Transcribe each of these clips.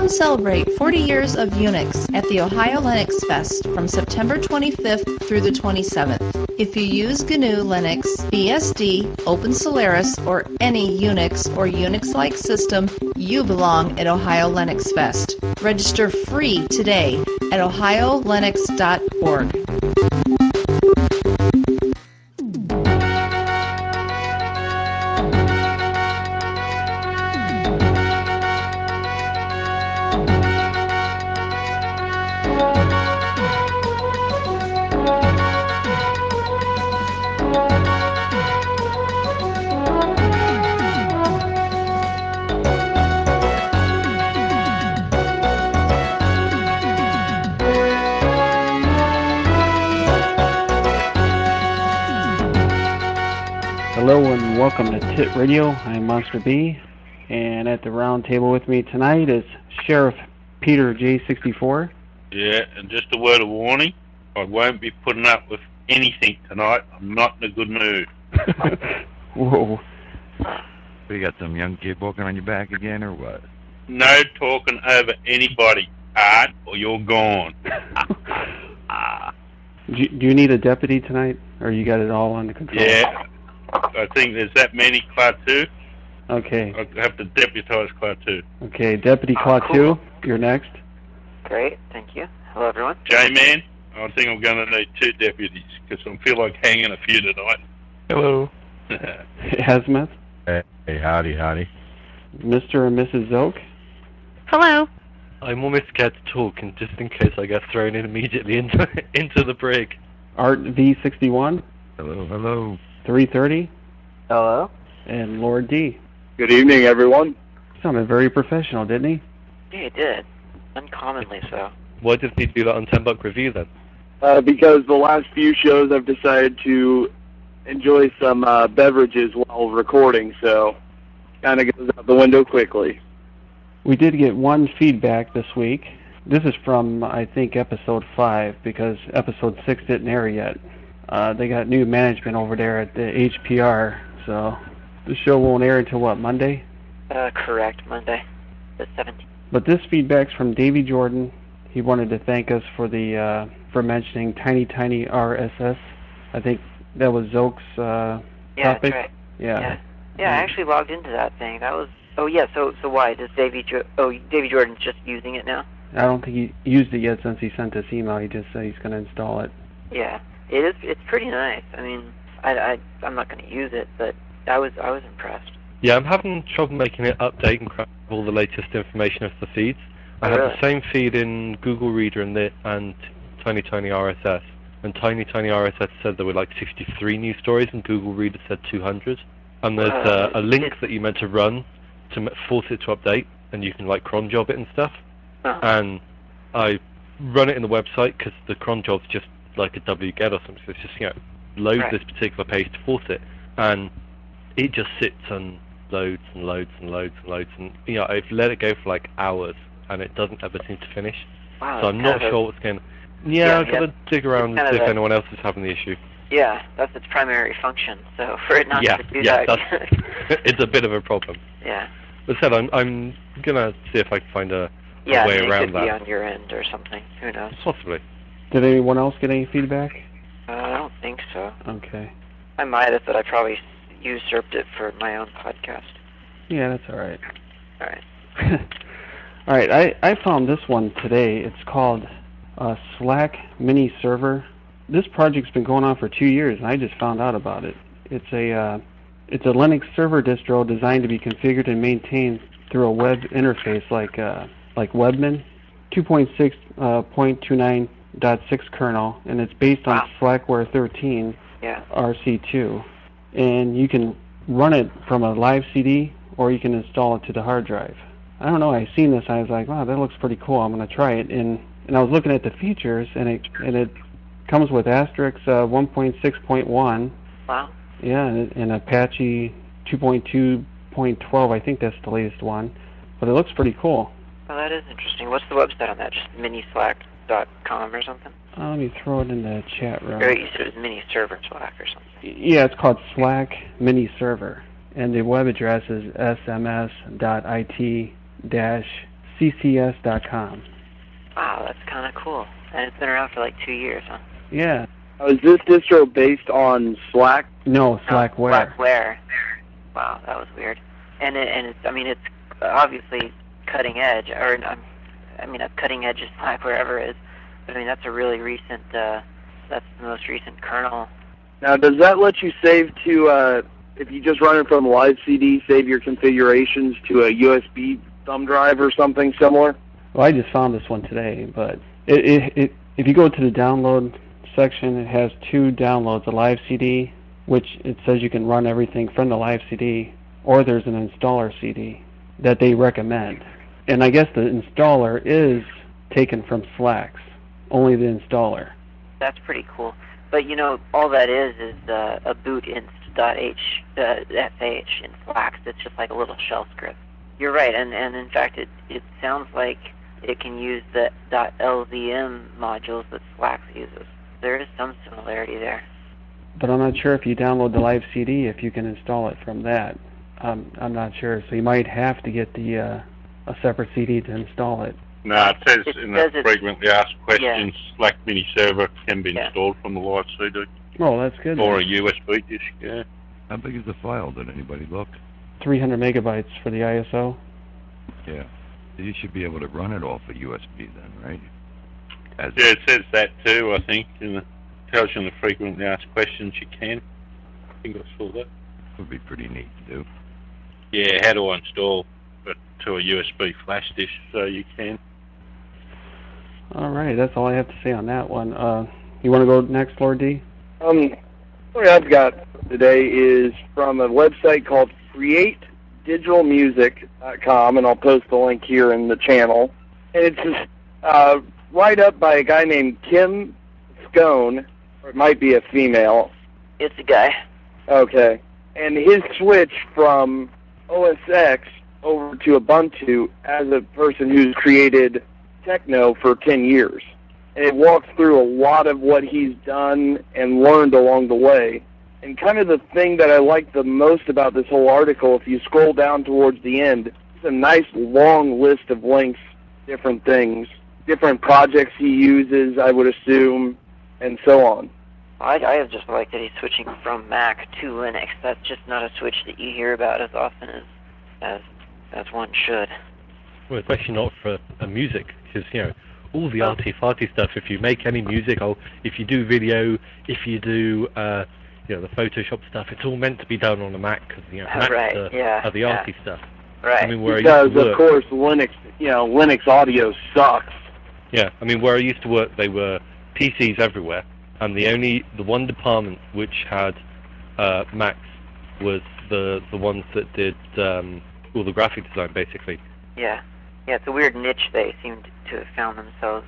Come celebrate 40 years of Unix at the Ohio Linux Fest from September 25th through the 27th. If you use GNU Linux, BSD, OpenSolaris, or any Unix or Unix-like system, you belong at Ohio Linux Fest. Register free today at ohiolinux.org. Hello and welcome to TIT Radio. I'm Monster B, and at the round table with me tonight is Sheriff Peter J64. Yeah, and just a word of warning, I won't be putting up with anything tonight. I'm not in a good mood. Whoa. You got some young kid walking on your back again, or what? No talking over anybody, Art, or you're gone. Do you need a deputy tonight, or you got it all under control? Yeah, I think there's that many Klaatu. Okay. I have to deputize Klaatu. Okay, Deputy Klaatu, cool. You're next. Great, thank you. Hello, everyone. J-Man, I think I'm going to need 2 deputies, because I feel like hanging a few tonight. Hello. Hazmat. Hey, howdy. Mr. and Mrs. Zoke. Hello. I'm almost scared to talk, and just in case I get thrown in immediately into the brig. Art V61. Hello. 330. Hello. And Lord D. Good evening, everyone. Sounded very professional, didn't he? Yeah, it did. Uncommonly so. Why did he do that on 10 Buck Review then? Because the last few shows I've decided to enjoy some beverages while recording, so kind of goes out the window quickly. We did get one feedback this week. This is from, I think, episode 5, because episode 6 didn't air yet. They got new management over there at the HPR, so the show won't air until, what, Monday? Correct, Monday, the 17th. But this feedback's from Davey Jordan. He wanted to thank us for the for mentioning Tiny RSS. I think that was Zoke's Yeah, topic. that's right. Yeah, I actually logged into that thing. That was... Oh, yeah, so why? Does Davey Jordan's just using it now? I don't think he used it yet since he sent this email. He just said he's going to install it. Yeah, it is. It's pretty nice. I mean, I'm not going to use it, but I was impressed. Yeah, I'm having trouble making it update and grab all the latest information of the feeds. I have the same feed in Google Reader and Tiny RSS. And Tiny RSS said there were like 63 news stories, and Google Reader said 200. And there's a link that you meant to run to force it to update, and you can like cron job it and stuff. And I run it in the website because the cron job's just like a wget or something. So it's just load this particular page to force it, and it just sits and loads, and I've let it go for like hours, and it doesn't ever seem to finish. Wow, so I'm not sure what's going on. Yeah, I've got to dig around and see if anyone else is having the issue. Yeah, that's its primary function, so for it not to do that... it's a bit of a problem. Yeah. But said, I'm going to see if I can find a way around that. Yeah, it could be on your end or something. Who knows? Possibly. Did anyone else get any feedback? I don't think so. Okay. I might have, but I probably usurped it for my own podcast. Yeah, that's all right. All right. All right, I found this one today. It's called Slack Mini Server. This project's been going on for 2 years, and I just found out about it. It's a Linux server distro designed to be configured and maintained through a web interface like Webmin, 2.6.29.6 kernel, and it's based on Slackware 13 RC2. And you can run it from a live CD, or you can install it to the hard drive. I don't know, I seen this, I was like, wow, that looks pretty cool, I'm going to try it. And I was looking at the features, and it comes with Asterisk 1.6.1. Wow. Yeah, and Apache 2.2.12, I think that's the latest one. But it looks pretty cool. Well, that is interesting. What's the website on that? Just minislack.com or something? Let me throw it in the chat room. Or you said it was mini server Slack or something. Yeah, it's called Slack Mini Server. And the web address is sms.it-c ccs.com. Wow, that's kind of cool. And it's been around for like 2 years, huh? Yeah. Is this distro based on Slack? No, Slackware. Slackware. Wow, that was weird. And it's, I mean, it's obviously cutting edge, or I mean, a cutting edge as Slackware ever is. But I mean, that's a really recent. That's the most recent kernel. Now, does that let you save to, if you just run it from live CD, save your configurations to a USB thumb drive or something similar? Well, I just found this one today, but if you go to the download section, it has 2 downloads, a live CD, which it says you can run everything from the live CD, or there's an installer CD that they recommend. And I guess the installer is taken from Slacks, only the installer. That's pretty cool. But you know, all that is a bootinst.sh in Slacks. It's just like a little shell script. You're right, and in fact, it sounds like it can use the .lvm modules that Slacks uses. There is some similarity there. But I'm not sure if you download the live CD if you can install it from that. I'm not sure, so you might have to get the a separate CD to install it. No, it says in the frequently asked questions, Slack mini server can be installed from the live CD. Oh, that's good. Or a USB disk, yeah. How big is the file? Did anybody look? 300 megabytes for the ISO. Yeah. So you should be able to run it off a USB then, right? Yeah, it says that too, I think. Tells you in the frequently asked questions you can. I think I saw that. Would be pretty neat to do. Yeah, how to install it to a USB flash disk so you can. All right, that's all I have to say on that one. You want to go next, Lord D? What I've got today is from a website called createdigitalmusic.com, and I'll post the link here in the channel. And it's just write-up by a guy named Kim Scone, or it might be a female. It's a guy. Okay. And his switch from OS X over to Ubuntu as a person who's created techno for 10 years. And it walks through a lot of what he's done and learned along the way. And kind of the thing that I like the most about this whole article, if you scroll down towards the end, it's a nice long list of links, different things, different projects he uses, I would assume, and so on. I just like that he's switching from Mac to Linux. That's just not a switch that you hear about as often as one should. Well, especially not for music, because, you know, all the arty-farty stuff, if you make any music, or if you do video, if you do, you know, the Photoshop stuff, it's all meant to be done on a Mac, because, you know, Macs are the arty stuff. Right. I mean, where because, of course, Linux audio sucks. Yeah, I mean, where I used to work, they were PCs everywhere, and the one department which had Macs was the ones that did all the graphic design, basically. Yeah, it's a weird niche they seem to have found themselves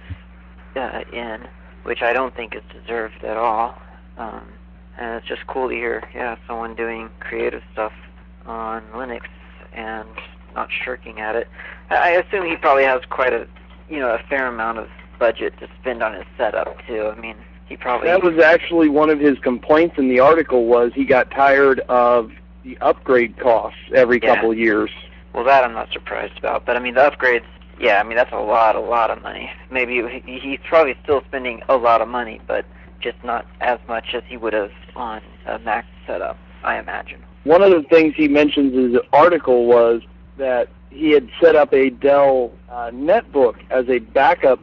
in, which I don't think is deserved at all. And it's just cool to hear, someone doing creative stuff on Linux and not shirking at it. I assume he probably has quite a fair amount of budget to spend on his setup too. I mean, he probably... That was actually one of his complaints in the article, was he got tired of the upgrade costs every couple of years. Well, that I'm not surprised about. But I mean, the upgrades, that's a lot of money. Maybe he's probably still spending a lot of money, but just not as much as he would have on a Mac setup, I imagine. One of the things he mentions in his article was that he had set up a Dell netbook as a backup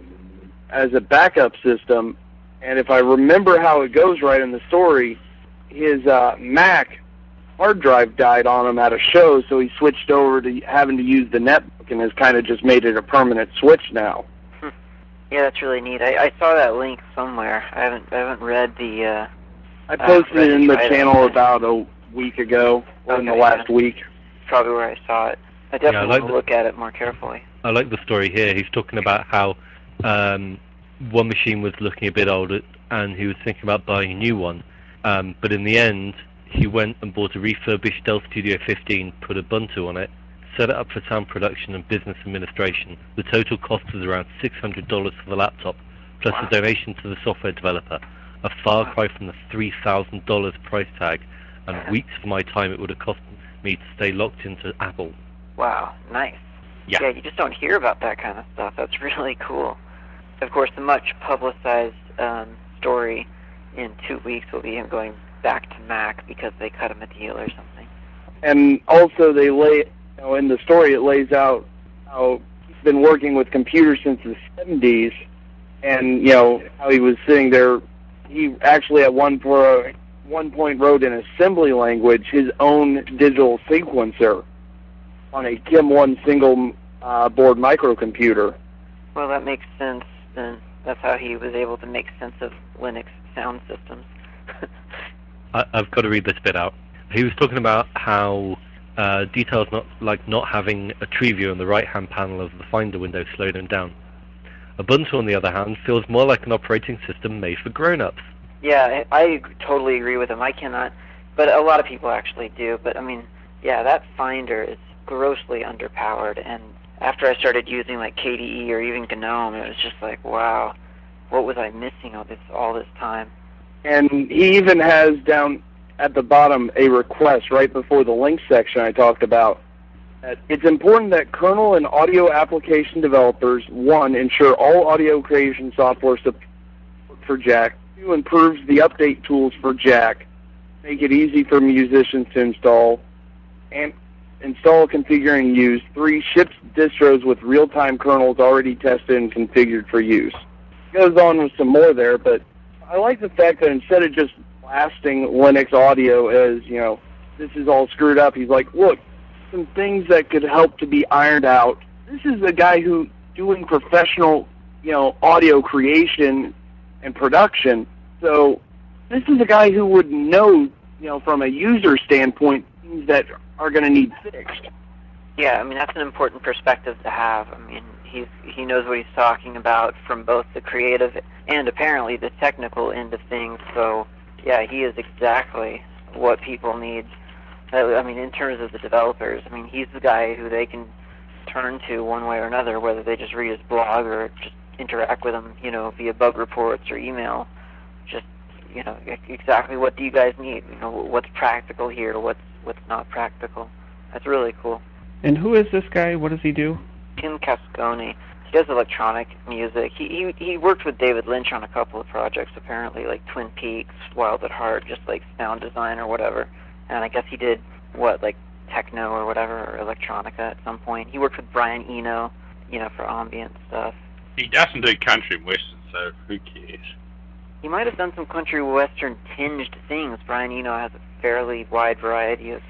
system, and if I remember how it goes right in the story, his Mac hard drive died on him at a show, so he switched over to having to use the netbook and has kind of just made it a permanent switch now. Yeah, that's really neat. I saw that link somewhere. I haven't read the... I posted it in the channel about a week ago, or in the last week. Probably where I saw it. I definitely want to look at it more carefully. I like the story here. He's talking about how one machine was looking a bit old, and he was thinking about buying a new one. But in the end, he went and bought a refurbished Dell Studio 15, put Ubuntu on it, set it up for sound production and business administration. The total cost was around $600 for the laptop, plus a donation to the software developer. A far cry from the $3,000 price tag, and weeks of my time it would have cost me to stay locked into Apple. Wow, nice. Yeah, you just don't hear about that kind of stuff. That's really cool. Of course, the much publicized story in 2 weeks will be him going back to Mac because they cut him a deal or something. And also, they in the story, it lays out how he's been working with computers since the 70s, and how he was sitting there. He actually at one point wrote in assembly language his own digital sequencer on a KIM-1 single board microcomputer. Well, that makes sense. Then that's how he was able to make sense of Linux sound systems. I've got to read this bit out. He was talking about how details not having a tree view on the right-hand panel of the Finder window slowed him down. Ubuntu, on the other hand, feels more like an operating system made for grown-ups. Yeah, I totally agree with him. I cannot, but a lot of people actually do. But I mean, yeah, that Finder is grossly underpowered. And after I started using like KDE or even GNOME, it was just like, wow, what was I missing all this time? And he even has down at the bottom a request right before the link section I talked about. It's important that kernel and audio application developers, 1, ensure all audio creation software support for Jack, 2, improves the update tools for Jack, make it easy for musicians to install, and install, configure, and use, 3, ships distros with real-time kernels already tested and configured for use. It goes on with some more there, but I like the fact that instead of just blasting Linux audio as, this is all screwed up, he's like, look, some things that could help to be ironed out. This is a guy who doing professional, audio creation and production. So this is a guy who would know, from a user standpoint, things that are going to need fixed. Yeah, I mean, that's an important perspective to have. I mean, he knows what he's talking about from both the creative and apparently the technical end of things. So, yeah, he is exactly what people need. I mean, in terms of the developers, I mean, he's the guy who they can turn to one way or another, whether they just read his blog or just interact with him, via bug reports or email. Just, exactly what do you guys need? What's practical here? What's not practical? That's really cool. And who is this guy? What does he do? Tim Cascone. He does electronic music. He worked with David Lynch on a couple of projects, apparently, like Twin Peaks, Wild at Heart, just like sound design or whatever. And I guess he did, like techno or whatever, or electronica at some point. He worked with Brian Eno, for ambient stuff. He doesn't do country and western, so who cares? He might have done some country western tinged things. Brian Eno has a fairly wide variety of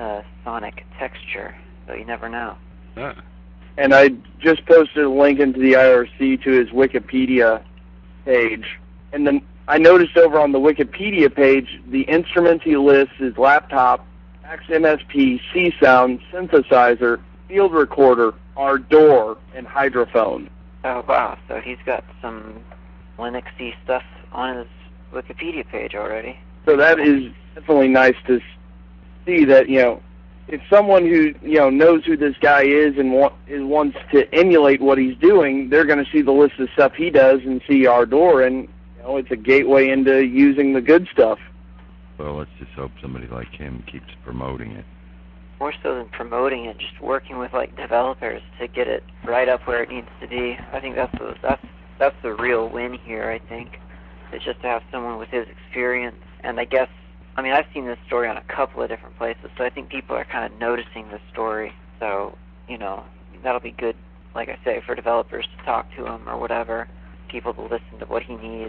sonic texture, so you never know. Ah. And I just posted a link into the IRC to his Wikipedia page. And then I noticed over on the Wikipedia page, the instruments he lists is laptop, Max MSP, C-Sound, synthesizer, field recorder, Ardour, and hydrophone. Oh, wow. So he's got some Linux-y stuff on his Wikipedia page already. So that is definitely nice to see that, if someone who knows who this guy is and wants to emulate what he's doing, they're going to see the list of stuff he does and see Ardour, and it's a gateway into using the good stuff. Well, let's just hope somebody like him keeps promoting it. More so than promoting it, just working with developers to get it right up where it needs to be. I think that's the real win here. I think it's just to have someone with his experience, and I guess. I mean, I've seen this story on a couple of different places, so I think people are kind of noticing this story. So, that'll be good, like I say, for developers to talk to him or whatever, people to listen to what he needs,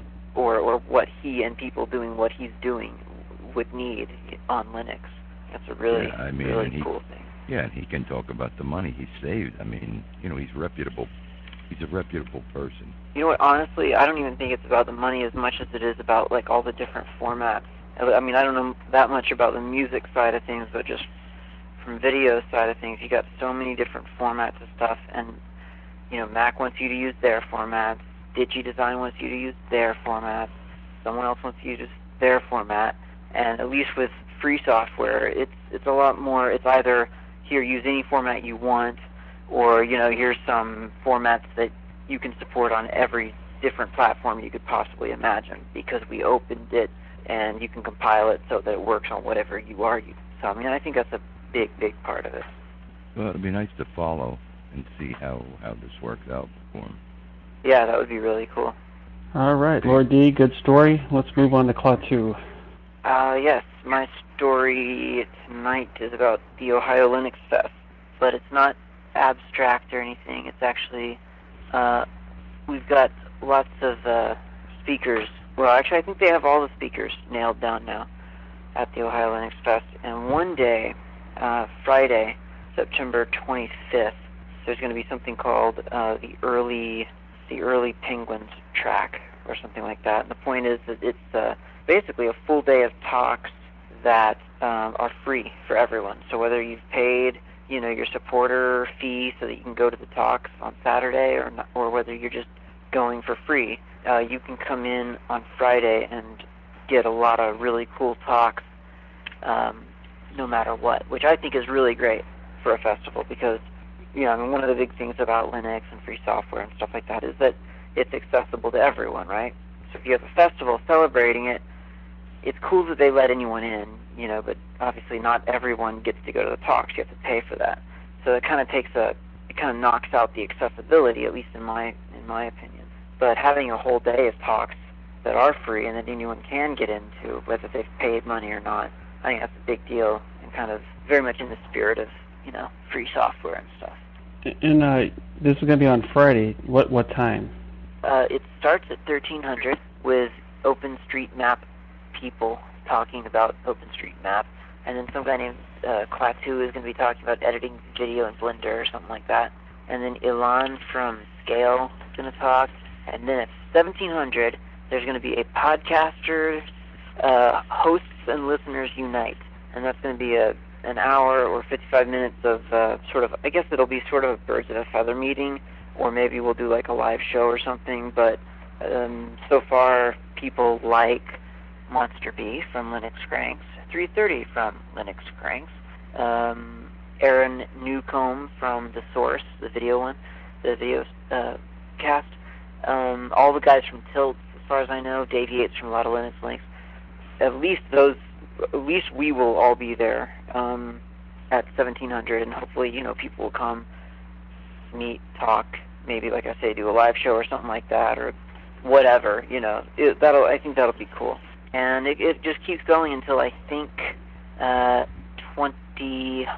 or what he and people doing what he's doing would need on Linux. That's a really, really cool thing. Yeah, and he can talk about the money he saved. I mean, he's reputable. He's a reputable person. You know what, honestly, I don't even think it's about the money as much as it is about, all the different formats. I mean, I don't know that much about the music side of things, but just from video side of things, you got so many different formats of stuff, and, Mac wants you to use their formats, DigiDesign wants you to use their formats, someone else wants you to use their format, and at least with free software, it's a lot more, it's either, here, use any format you want, or, here's some formats that you can support on every different platform you could possibly imagine, because we opened it, and you can compile it so that it works on whatever you are using. So, I mean, I think that's a big, big part of it. Well, it'd be nice to follow and see how this works out for him. Yeah, that would be really cool. All right, Lord D, good story. Let's move on to Klaatu. Yes, my story tonight is about the Ohio Linux Fest, but it's not abstract or anything. It's actually, we've got lots of speakers. Well, actually, I think they have all the speakers nailed down now at the Ohio Linux Fest. And one day, Friday, September 25th, there's going to be something called the early Penguins track or something like that. And the point is that it's basically a full day of talks that are free for everyone. So whether you've paid, your supporter fee so that you can go to the talks on Saturday, or whether you're just going for free, you can come in on Friday and get a lot of really cool talks, no matter what, which I think is really great for a festival because, one of the big things about Linux and free software and stuff like that is that it's accessible to everyone, right? So if you have a festival celebrating it, it's cool that they let anyone in, but obviously not everyone gets to go to the talks. You have to pay for that. So it kind of knocks out the accessibility, at least in my opinion. But having a whole day of talks that are free and that anyone can get into, whether they've paid money or not, I think that's a big deal and kind of very much in the spirit of, free software and stuff. And this is going to be on Friday. What time? It starts at 1300 with OpenStreetMap people talking about OpenStreetMap, and then some guy named Klaatu is going to be talking about editing video in Blender or something like that. And then Ilan from Scale is going to talk. And then at 1700, there's going to be a podcaster, hosts and listeners unite, and that's going to be an hour or 55 minutes of I guess it'll be sort of a birds of a feather meeting, or maybe we'll do like a live show or something. But so far, people like Monster B from Linux Cranks, 330 from Linux Cranks, Aaron Newcomb from The Source, the video cast, all the guys from Tilt, as far as I know, Dave Yates from a lot of Linux Links. At least we will all be there at 1700, and hopefully, people will come, meet, talk, maybe, like I say, do a live show or something like that, or whatever. I think that'll be cool. And it just keeps going until I think 2000,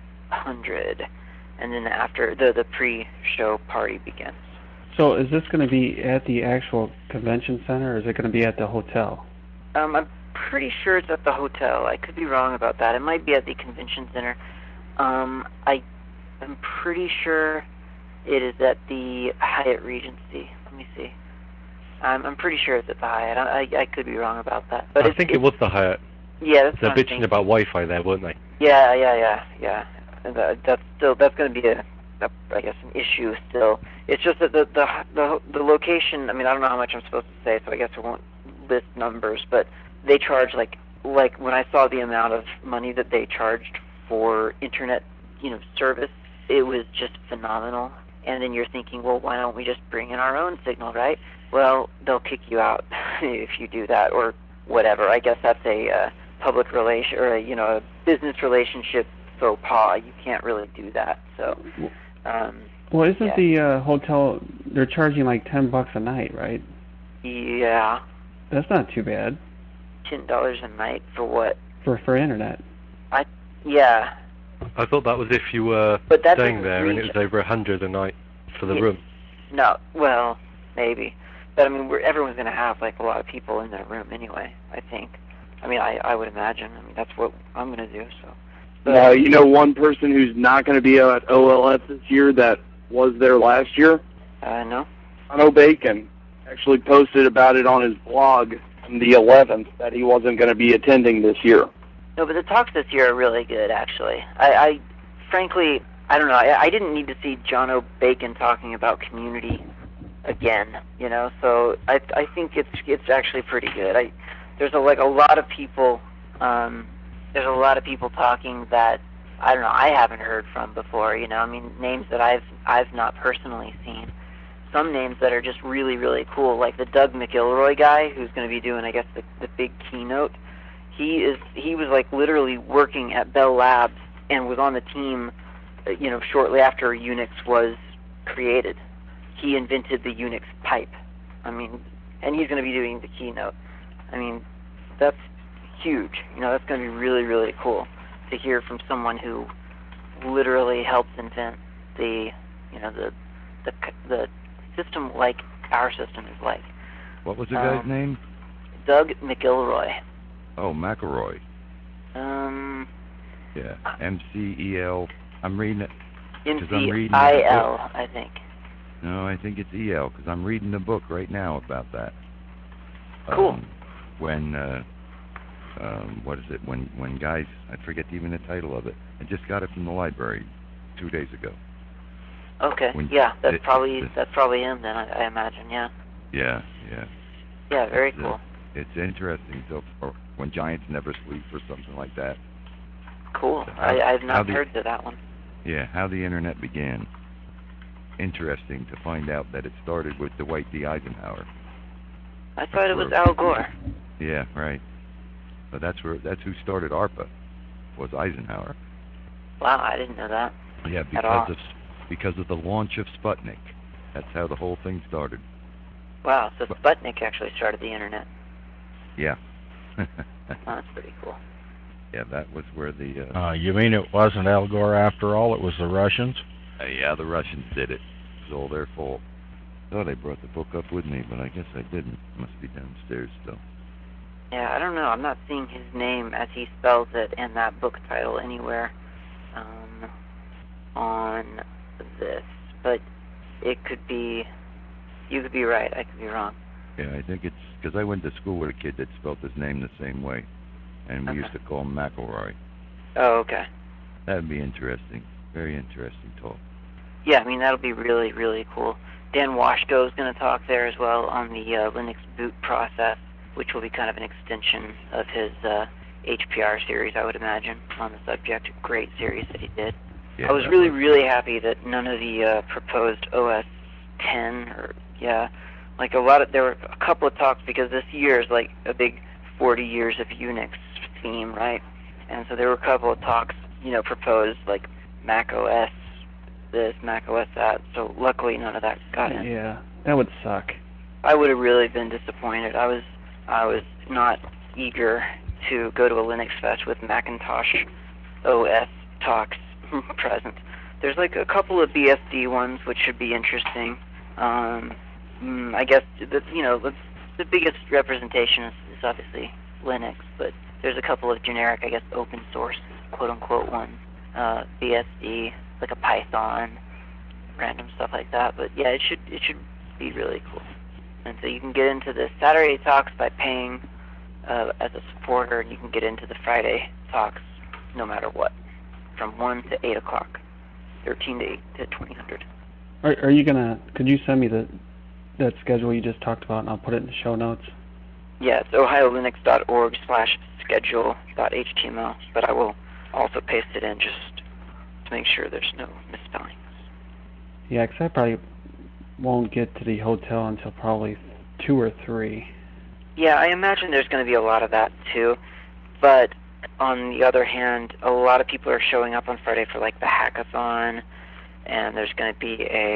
and then after the pre-show party begins. So is this going to be at the actual convention center, or is it going to be at the hotel? I'm pretty sure it's at the hotel. I could be wrong about that. It might be at the convention center. I'm pretty sure it is at the Hyatt Regency. Let me see. I'm pretty sure it's at the Hyatt. I could be wrong about that. But I think it was the Hyatt. Yeah, that's they're bitching about Wi-Fi there, weren't they? Yeah. And that's going to be I guess an issue still. It's just that the location. I mean, I don't know how much I'm supposed to say, so I guess I won't list numbers. But they charge like when I saw the amount of money that they charged for internet, service, it was just phenomenal. And then you're thinking, well, why don't we just bring in our own signal, right? Well, they'll kick you out if you do that, or whatever. I guess that's a public relation or a business relationship faux pas. You can't really do that. So. Well, isn't the hotel? They're charging like $10 a night, right? Yeah. That's not too bad. $10 a night for what? For internet. Yeah. I thought that was if you were staying there and it was over 100 a night for the room. No, well, maybe. But I mean, everyone's going to have like a lot of people in their room anyway, I think. I mean, I would imagine. I mean, that's what I'm going to do, so. Now, one person who's not going to be at OLF this year that was there last year? No. Jono Bacon actually posted about it on his blog on the 11th that he wasn't going to be attending this year. No, but the talks this year are really good, actually. I frankly, I don't know. I didn't need to see Jono Bacon talking about community again, So I think it's actually pretty good. There's a lot of people. There's a lot of people talking that I don't know. I haven't heard from before. I mean, names that I've not personally seen. Some names that are just really, really cool, like the Doug McIlroy guy, who's going to be doing, I guess, the big keynote. He was like literally working at Bell Labs and was on the team shortly after Unix was created. He invented the Unix pipe. I mean, and he's going to be doing the keynote. I mean, that's huge. That's going to be really, really cool to hear from someone who literally helped invent the system like our system is like. What was the guy's name? Doug McIlroy. Oh, McElroy. Yeah, M-C-E-L. I'm reading it. M-C-I-L, I think. No, I think it's E-L, because I'm reading the book right now about that. Cool. What is it? When guys, I forget even the title of it. I just got it from the library 2 days ago. Okay. That's probably him then. I imagine. Yeah. Yeah. Yeah. Very cool. It's interesting. So, when giants never sleep or something like that. Cool. I've not heard of that one. Yeah, how the internet began. Interesting to find out that it started with Dwight D. Eisenhower. I thought it was Al Gore. Yeah, right. But that's who started ARPA, was Eisenhower. Wow, I didn't know that. Yeah, because of the launch of Sputnik. That's how the whole thing started. Wow, so Sputnik actually started the internet. Yeah. That's pretty cool. Yeah, that was where the... you mean it wasn't Al Gore after all? It was the Russians? Yeah, the Russians did it. It was all their fault. Thought I brought the book up with me, but I guess I didn't. Must be downstairs still. Yeah, I don't know. I'm not seeing his name as he spells it in that book title anywhere on this. But it could be... You could be right. I could be wrong. Yeah, I think it's... Because I went to school with a kid that spelled his name the same way. And we used to call him McElroy. Oh, okay. That would be interesting. Very interesting talk. Yeah, I mean, that'll be really, really cool. Dan Washko is going to talk there as well on the Linux boot process, which will be kind of an extension of his HPR series, I would imagine, on the subject. Great series that he did. Yeah, I was really, really happy that none of the proposed OS 10 there were a couple of talks because this year is like a big 40 years of Unix theme, right? And so there were a couple of talks, proposed like Mac OS this, Mac OS that. So luckily none of that got in. Yeah, that would suck. I would have really been disappointed. I was not eager to go to a Linux Fest with Macintosh OS talks present. There's like a couple of BSD ones which should be interesting. I guess the biggest representation is obviously Linux, but there's a couple of generic, I guess, open source, quote unquote ones. BSD, like a Python, random stuff like that. But yeah, it should be really cool. And so you can get into the Saturday talks by paying as a supporter, and you can get into the Friday talks no matter what, from 1 to 8 o'clock, 13 to 8 to 2000. Are you gonna? Could you send me that schedule you just talked about, and I'll put it in the show notes? Yeah, it's ohiolinux.org/schedule.html, but I will also paste it in just to make sure there's no misspellings. Yeah, 'cause I probably won't get to the hotel until probably 2 or 3. Yeah, I imagine there's going to be a lot of that too, but on the other hand, a lot of people are showing up on Friday for like the hackathon, and there's going to be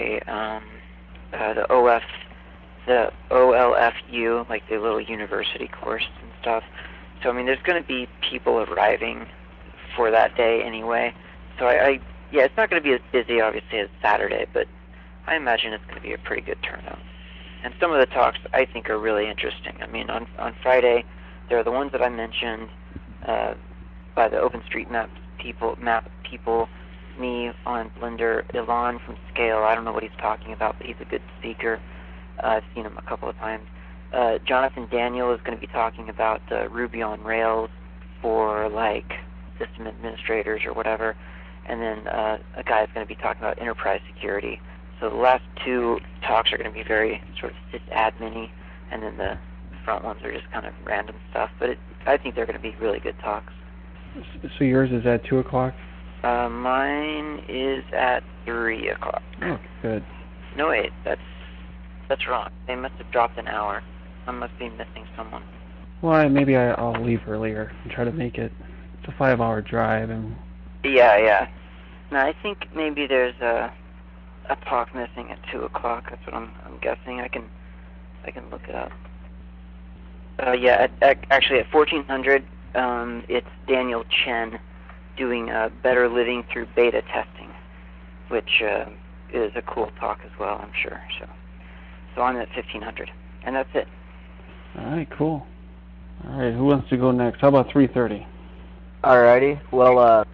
the OLFU, like the little university course and stuff. So I mean, there's going to be people arriving for that day anyway. So it's not going to be as busy obviously as Saturday, but I imagine it's going to be a pretty good turnout. And some of the talks I think are really interesting. I mean, on Friday, there are the ones that I mentioned by the OpenStreetMap people, me on Blender, Ilan from Scale. I don't know what he's talking about, but he's a good speaker. I've seen him a couple of times. Jonathan Daniel is going to be talking about Ruby on Rails for like system administrators or whatever. And then a guy is going to be talking about enterprise security. So the last two talks are going to be very sort of sysadmin-y, and then the front ones are just kind of random stuff. But I think they're going to be really good talks. So yours is at 2 o'clock? Mine is at 3 o'clock. Oh, good. No, wait, that's wrong. They must have dropped an hour. I must be missing someone. Well, maybe I'll leave earlier and try to make it. It's a 5-hour drive, and... Yeah. No, I think maybe there's a talk missing at 2 o'clock. That's what I'm guessing. I can look it up. Yeah, actually at 1400, it's Daniel Chen doing Better Living Through Beta Testing, which is a cool talk as well, I'm sure. So I'm at 1500, and that's it. All right, cool. All right, who wants to go next? How about 3:30? Alrighty. Well,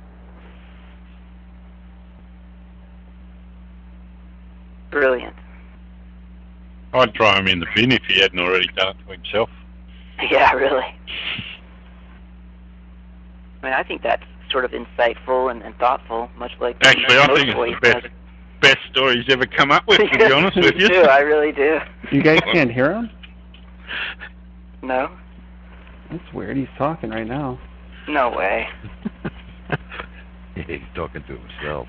Brilliant. I'd throw him in the bin if he hadn't already done it to himself. Yeah, really. I mean, I think that's sort of insightful and thoughtful, much like... Actually, I think it's the best story he's ever come up with, to be honest with you. Me too, I really do. You guys can't hear him? No. That's weird. He's talking right now. No way. Yeah, he's talking to himself.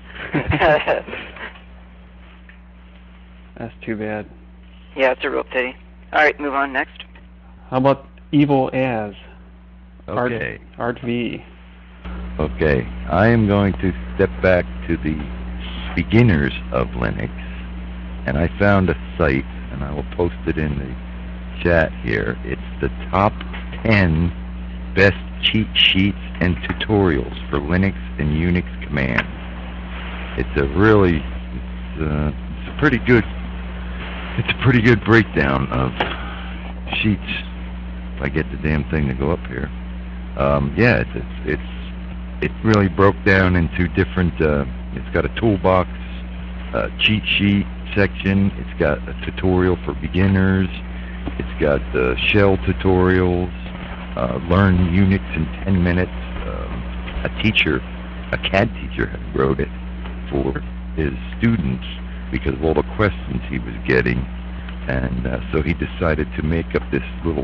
That's too bad. Yeah, it's a real pity. All right, move on next. How about Evil As? Okay. Art V. Okay, I am going to step back to the beginners of Linux, and I found a site, and I will post it in the chat here. It's the top 10 best cheat sheets and tutorials for Linux and Unix commands. It's a really, it's a pretty good breakdown of sheets. If I get the damn thing to go up here. Yeah, it really broke down into different. It's got a toolbox, cheat sheet section. It's got a tutorial for beginners. It's got shell tutorials. Learn Unix in 10 minutes. A CAD teacher, wrote it for his students because of all the questions he was getting, and so he decided to make up this little,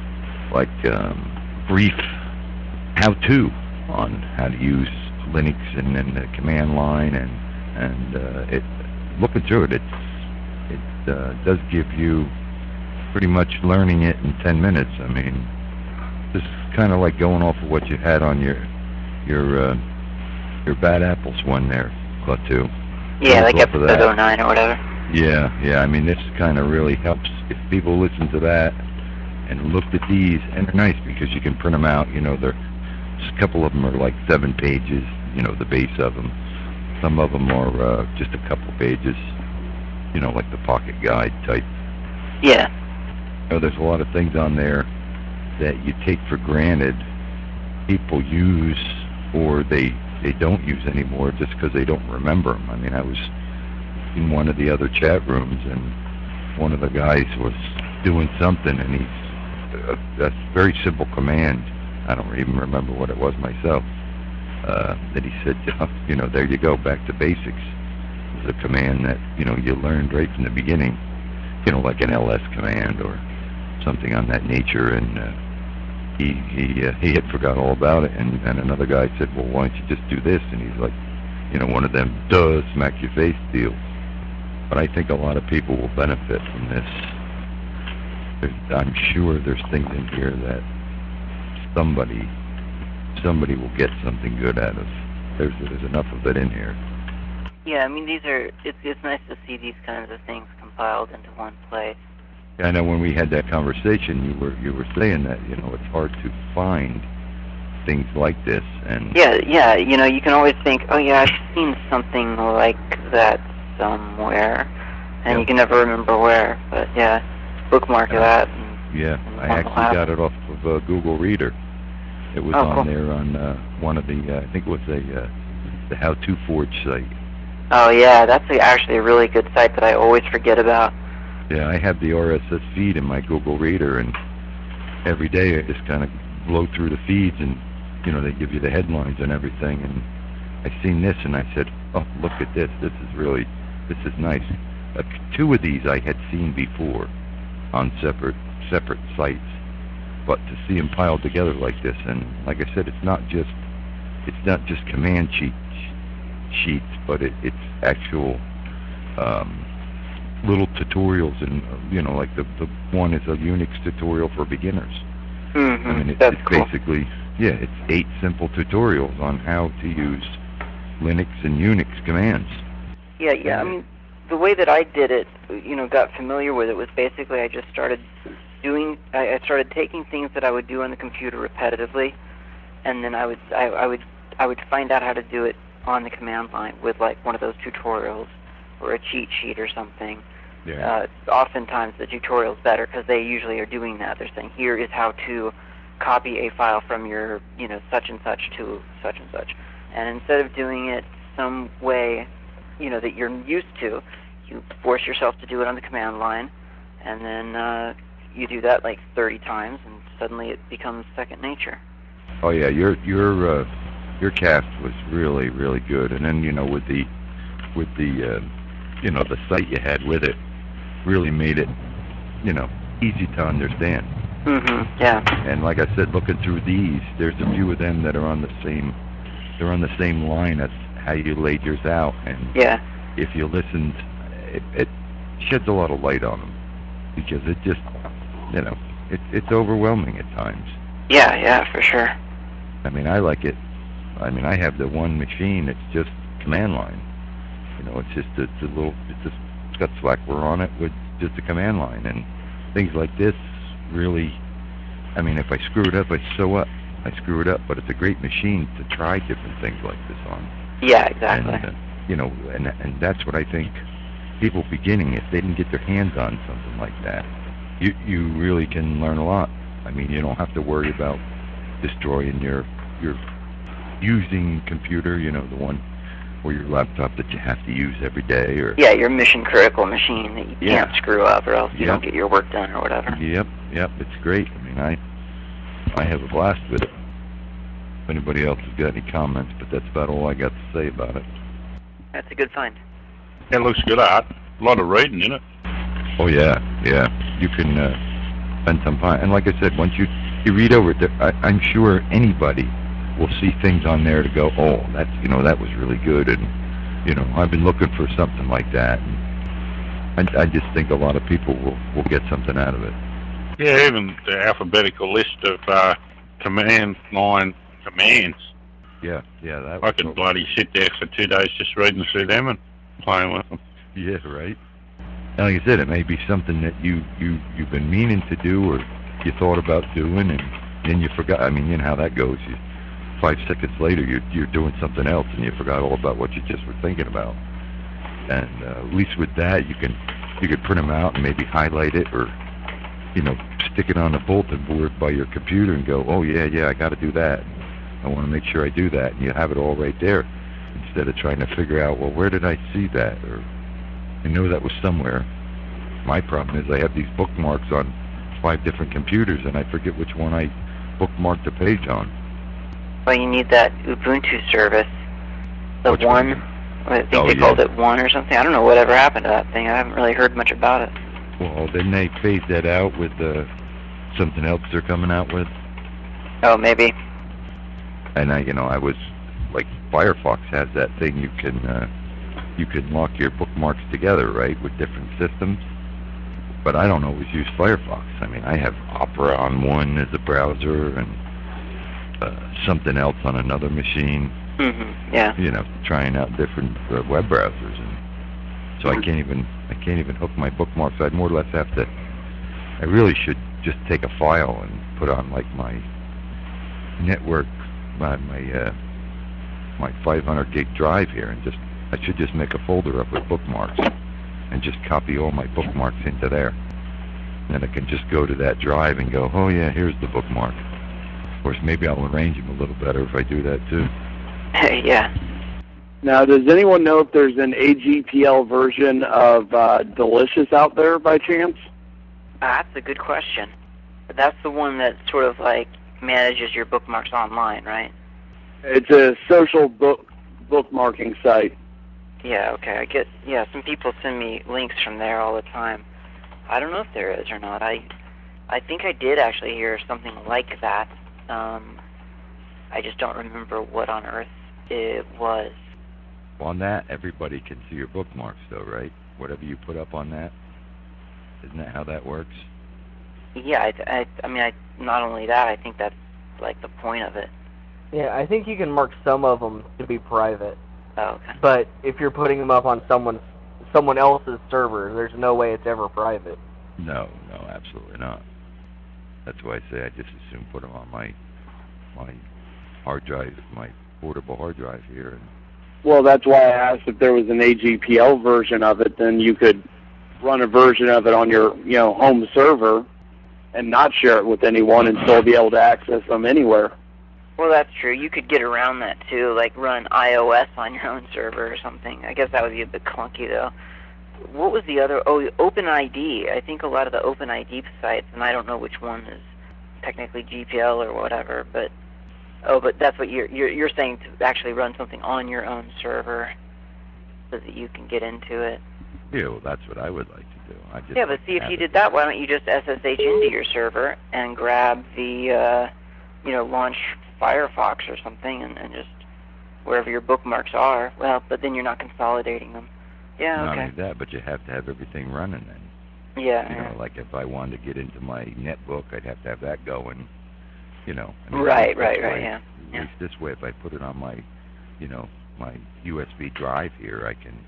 brief how-to on how to use Linux and the command line, and looking through it, it does give you pretty much learning it in 10 minutes. I mean, this is kind of like going off of what you had on your Bad Apples one there, Klaatu. Yeah, like episode 09 or whatever. Yeah. I mean, this kind of really helps if people listen to that and looked at these, and they're nice because you can print them out. You know, a couple of them are like 7 pages. You know, the base of them. Some of them are just a couple pages. You know, like the pocket guide type. Yeah. You know, there's a lot of things on there that you take for granted people use, or they don't use anymore just because they don't remember them. I mean, I was in one of the other chat rooms, and one of the guys was doing something, and he's a very simple command. I don't even remember what it was myself. That he said, you know, there you go, back to basics. It was a command that, you know, you learned right from the beginning, you know, like an ls command or something on that nature, and he had forgot all about it, and another guy said, well, why don't you just do this? And he's like, you know, one of them smack your face deals. But I think a lot of people will benefit from this. I'm sure there's things in here that somebody will get something good out of. There's enough of it in here. Yeah, I mean, it's nice to see these kinds of things compiled into one place. I know when we had that conversation, you were saying that, you know, it's hard to find things like this, and yeah, you know, you can always think, oh yeah, I've seen something like that somewhere, and you can never remember where. But yeah, bookmark that. I actually got it off of Google Reader. It was on there on one of the, I think it was the How To Forge site. Oh yeah, that's actually a really good site that I always forget about. Yeah, I have the RSS feed in my Google Reader, and every day I just kind of blow through the feeds, and, you know, they give you the headlines and everything, and I seen this, and I said, oh, look at this. This is nice. 2 of these I had seen before on separate sites, but to see them piled together like this, and like I said, it's not just command sheets, but it's actual little tutorials, and you know, like the one is a Unix tutorial for beginners. Mm-hmm. I mean, it's cool. basically, it's 8 simple tutorials on how to use Linux and Unix commands. Yeah. I mean, the way that I did it, got familiar with it was basically I just started I started taking things that I would do on the computer repetitively, and then I would find out how to do it on the command line with like one of those tutorials or a cheat sheet or something. Yeah. Oftentimes the tutorial's better because they usually are doing that. They're saying, here is how to copy a file from your, such and such to such and such. And instead of doing it some way, that you're used to, you force yourself to do it on the command line, and then you do that like 30 times, and suddenly it becomes second nature. Oh yeah, your cast was really, really good, and then with the the site you had with it really made it easy to understand. Yeah. And like I said, looking through these, there's a few of them that are on the same line as how you laid yours out, and if you listened, it sheds a lot of light on them because it just it's overwhelming at times. Yeah, for sure. I mean, I like it. I mean, I have the one machine. It's just command line. It's got Slackware on it with just a command line, and things like this really. I mean, if I screw it up, I screw it up. But it's a great machine to try different things like this on. Yeah, exactly. And and that's what I think. People beginning, if they didn't get their hands on something like that, you really can learn a lot. I mean, you don't have to worry about destroying your using computer, the one or your laptop that you have to use every day, or your mission critical machine that you can't screw up, or else you don't get your work done or whatever. Yep, it's great. I mean, I have a blast with it. If anybody else has got any comments, but that's about all I got to say about it. That's a good find. It looks good art. A lot of reading in it. Oh yeah. You can spend some time, and like I said, once you read over it, I'm sure anybody will see things on there to go, oh, that's that was really good, and I've been looking for something like that. And I just think a lot of people will get something out of it. Yeah, even the alphabetical list of command line commands. Yeah, that. I could bloody sit there for 2 days just reading through them and playing with them. Yeah, right. And like I said, it may be something that you've been meaning to do, or you thought about doing, and then you forgot. I mean, you know how that goes. 5 seconds later, you're doing something else, and you forgot all about what you just were thinking about. And at least with that, you could print them out and maybe highlight it, or stick it on a bulletin board by your computer and go, oh yeah, I got to do that. I want to make sure I do that, and you have it all right there, instead of trying to figure out, well, where did I see that, or I know that was somewhere. My problem is I have these bookmarks on 5 different computers, and I forget which one I bookmarked the page on. Well, you need that Ubuntu service. The Which one? I think they called it One or something. I don't know whatever happened to that thing. I haven't really heard much about it. Well, didn't they phase that out with something else they're coming out with? Oh, maybe. And I was like, Firefox has that thing. You can lock your bookmarks together, right, with different systems. But I don't always use Firefox. I mean, I have Opera on one as a browser, and something else on another machine. Yeah. Trying out different web browsers, and so I can't even hook my bookmarks. I'd more or less have to. I really should just take a file and put on like my network, my 500 gig drive here, and I should just make a folder up with bookmarks and just copy all my bookmarks into there. And then I can just go to that drive and go, oh yeah, here's the bookmark. Of course, maybe I'll arrange them a little better if I do that too. Yeah. Now, does anyone know if there's an AGPL version of Delicious out there by chance? That's a good question. That's the one that sort of like manages your bookmarks online, right? It's a social bookmarking site. Yeah, okay. Some people send me links from there all the time. I don't know if there is or not. I think I did actually hear something like that. I just don't remember what on earth it was. On that, everybody can see your bookmarks, though, right? Whatever you put up on that. Isn't that how that works? Yeah, I mean, not only that, I think that's like the point of it. Yeah, I think you can mark some of them to be private. Oh, okay. But if you're putting them up on someone else's server, there's no way it's ever private. No, absolutely not. That's why I say I just as soon put them on my hard drive, my portable hard drive here. Well, that's why I asked if there was an AGPL version of it. Then you could run a version of it on your home server and not share it with anyone and still be able to access them anywhere. Well, that's true. You could get around that too, like run iOS on your own server or something. I guess that would be a bit clunky though. What was the other? Oh, OpenID. I think a lot of the OpenID sites, and I don't know which one is technically GPL or whatever, but that's what you're saying, to actually run something on your own server so that you can get into it. Yeah, well, that's what I would like to do. Yeah, but see, if you did that, why don't you just SSH into your server and grab the, launch Firefox or something, and just wherever your bookmarks are. Well, but then you're not consolidating them. Yeah, Not okay. only that, but you have to have everything running then. Yeah. Like if I wanted to get into my netbook, I'd have to have that going. Right, yeah. At least this way, if I put it on my, my USB drive here, I can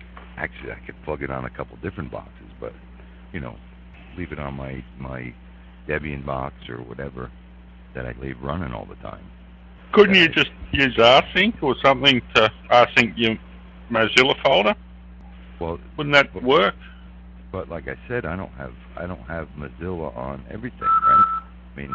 plug it on a couple different boxes, but, leave it on my Debian box or whatever that I leave running all the time. Couldn't you just use rsync or something to rsync your Mozilla folder? Well, wouldn't that work? But like I said, I don't have Mozilla on everything, right? I mean,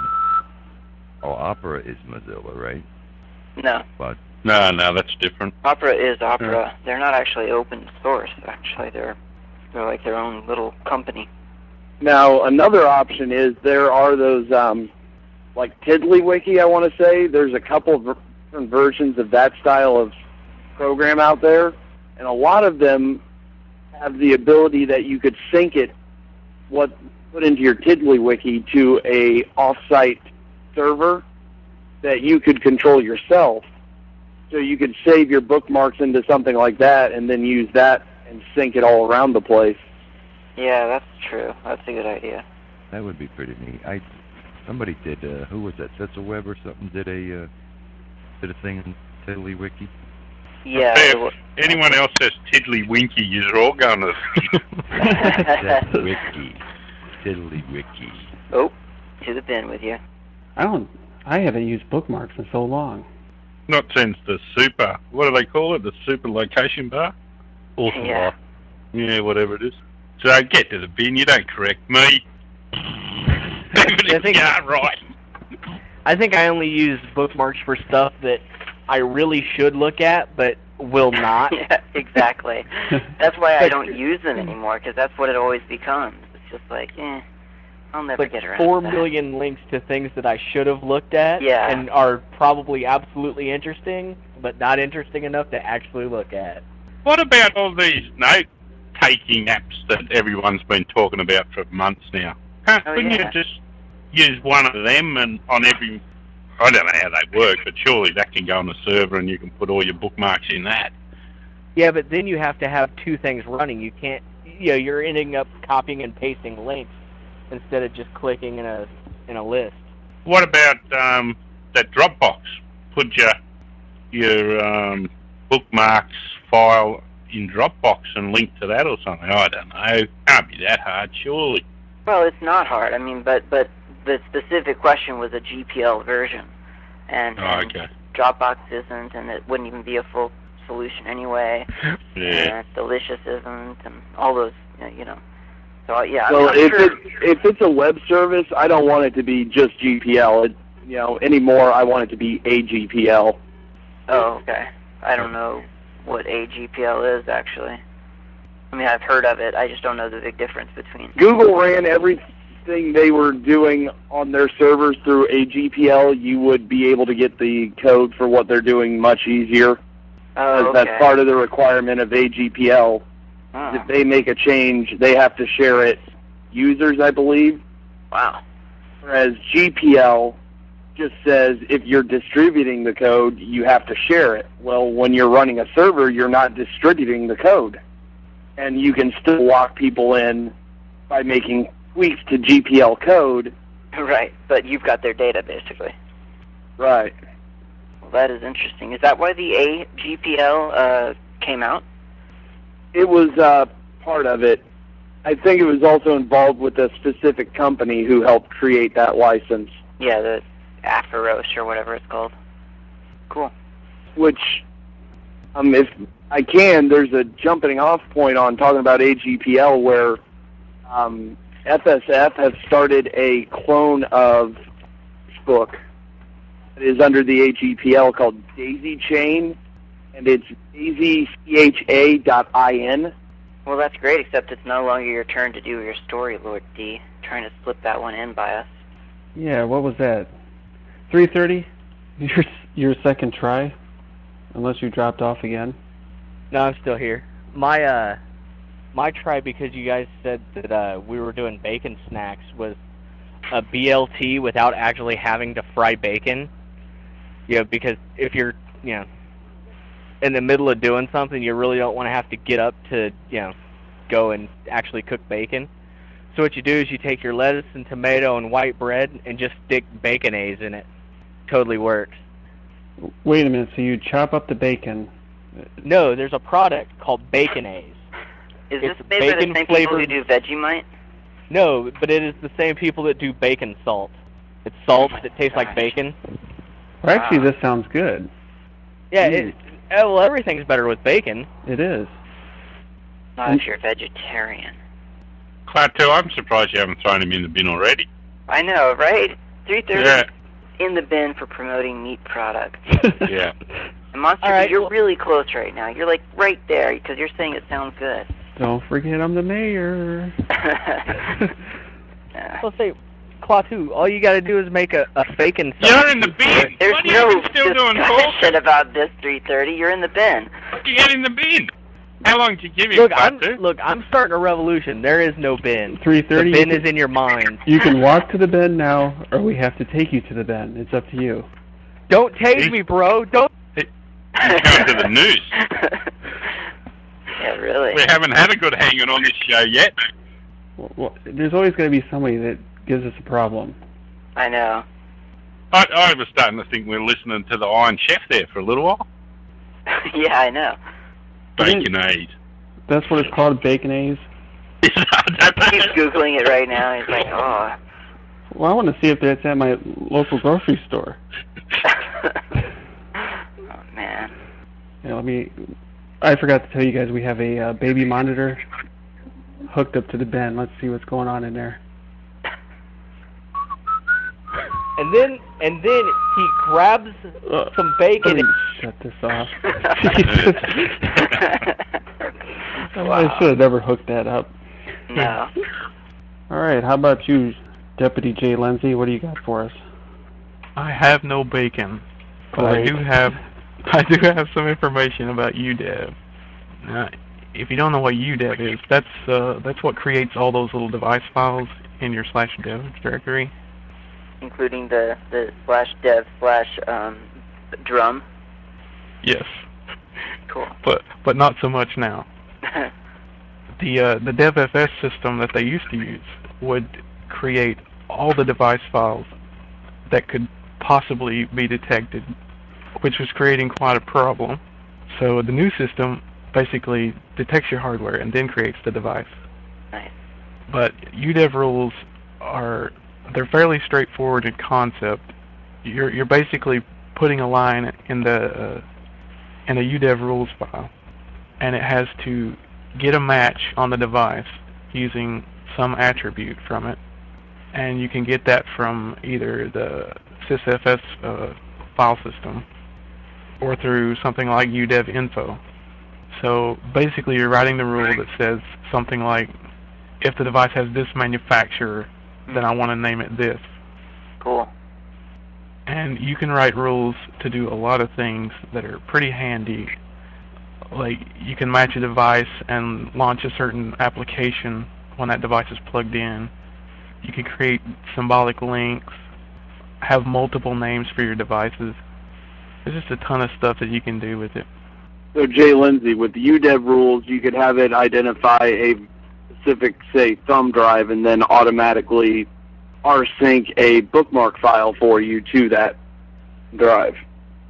Opera is Mozilla, right? No. But no, that's different. Opera is Opera. Yeah. They're not actually open source. Actually, they're like their own little company. Now, another option is there are those like TiddlyWiki, I want to say. There's a couple of different versions of that style of program out there, and a lot of them have the ability that you could sync it, put into your TiddlyWiki to a off-site server that you could control yourself. So you could save your bookmarks into something like that and then use that and sync it all around the place. Yeah, that's true. That's a good idea. That would be pretty neat. Somebody did, who was that, SetsaWeb or something, did a thing in TiddlyWiki? Yeah. If anyone else says TiddlyWinky, you're all going to... TiddlyWiki. Oh, to the bin with you. I haven't used bookmarks in so long. Not since the super, what do they call it, the super location bar? Awesome bar. Yeah, whatever it is. So get to the bin, you don't correct me. I think I only use bookmarks for stuff that I really should look at, but will not. Yeah, exactly. That's why I don't use them anymore, because that's what it always becomes. It's just like, I'll never get around to that. 4 million links to things that I should have looked at and are probably absolutely interesting, but not interesting enough to actually look at. What about all these note-taking apps that everyone's been talking about for months now? Couldn't you just use one of them and on every... I don't know how they work, but surely that can go on a server and you can put all your bookmarks in that. Yeah, but then you have to have two things running. You can't... you're ending up copying and pasting links instead of just clicking in a list. What about that Dropbox? Put your bookmarks file in Dropbox and link to that or something. I don't know. Can't be that hard, surely. Well, it's not hard. I mean, but the specific question was a GPL version, and Dropbox isn't, and it wouldn't even be a full solution anyway. Yeah. And Delicious isn't, and all those, So yeah. Well, I'm sure if it's a web service, I don't want it to be just GPL. Anymore, I want it to be AGPL. Oh, okay. I don't know what AGPL is actually. I mean, I've heard of it. I just don't know the big difference between. Google ran everything they were doing on their servers through AGPL. You would be able to get the code for what they're doing much easier. Oh, okay. That's part of the requirement of AGPL. If they make a change, they have to share it users, I believe. Wow. Whereas GPL just says if you're distributing the code, you have to share it. Well, when you're running a server, you're not distributing the code. And you can still lock people in by making tweaks to GPL code. Right, but you've got their data, basically. Right. Well, that is interesting. Is that why the AGPL came out? It was part of it. I think it was also involved with a specific company who helped create that license. Yeah, the Atheros or whatever it's called. Cool. Which, if I can, there's a jumping off point on talking about AGPL where FSF has started a clone of Facebook that is under the AGPL called Daisy Chain, and it's daisycha.in. Well, that's great, except it's no longer your turn to do your story, Lord D. Trying to slip that one in by us. Yeah, what was that? 3:30? Your second try? Unless you dropped off again. No, I'm still here. My try, because you guys said that we were doing bacon snacks, was a BLT without actually having to fry bacon. You know, because if you're, in the middle of doing something, you really don't want to have to get up to, go and actually cook bacon. So what you do is you take your lettuce and tomato and white bread and just stick Baconaise in it. Totally works. Wait a minute, so you chop up the bacon? No, there's a product called Baconaise. Is this made by the same people who do Vegemite? No, but it is the same people that do bacon salt. It's salt that tastes like bacon. Well, actually, this sounds good. Yeah, well, everything's better with bacon. It is. Not if you're a vegetarian. Klaatu, I'm surprised you haven't thrown him in the bin already. I know, right? 3:30 Yeah. in the bin for promoting meat products. Yeah. And Monster, right, you're really close right now. You're like right there because you're saying it sounds good. Don't forget I'm the mayor. Well, say, Klaatu, all you got to do is make a bacon You're substitute. in the bin. There's What are no you still doing talking? discussion about this 3:30. You're in the bin. Get in the bin. How long did you give him, Look, I'm starting a revolution. There is no bin. 3:30. The bin is in your mind. You can walk to the bin now, or we have to take you to the bin. It's up to you. Don't tase me, bro. Don't. He's going to the news. Yeah, really. We haven't had a good hanging on this show yet. Well, there's always going to be somebody that gives us a problem. I know. I was starting to think we were listening to the Iron Chef there for a little while. Yeah, I know. Baconaise. That's what it's called, Baconaise? He's Googling it right now. He's like, oh. Well, I want to see if that's at my local grocery store. Oh, man. Yeah, I forgot to tell you guys we have a baby monitor hooked up to the bin. Let's see what's going on in there. And then he grabs some bacon. Shut this off. I should have never hooked that up. No. All right, how about you, Deputy J. Lindsay? What do you got for us? I have no bacon, but I do have some information about UDEV. If you don't know what UDEV is, that's what creates all those little device files in your /dev directory, including the /dev/drum. Yes. Cool. But not so much now. The DevFS system that they used to use would create all the device files that could possibly be detected, which was creating quite a problem. So the new system basically detects your hardware and then creates the device. Nice. But UDEV rules they're fairly straightforward in concept. You're basically putting a line in a UDEV rules file, and it has to get a match on the device using some attribute from it, and you can get that from either the sysfs file system or through something like UDEV info. So basically you're writing the rule that says something like, if the device has this manufacturer, then I want to name it this. Cool. And you can write rules to do a lot of things that are pretty handy. Like, you can match a device and launch a certain application when that device is plugged in. You can create symbolic links, have multiple names for your devices. There's just a ton of stuff that you can do with it. So, Jay Lindsay, with the UDEV rules, you could have it identify a specific, say, thumb drive and then automatically rsync a bookmark file for you to that drive.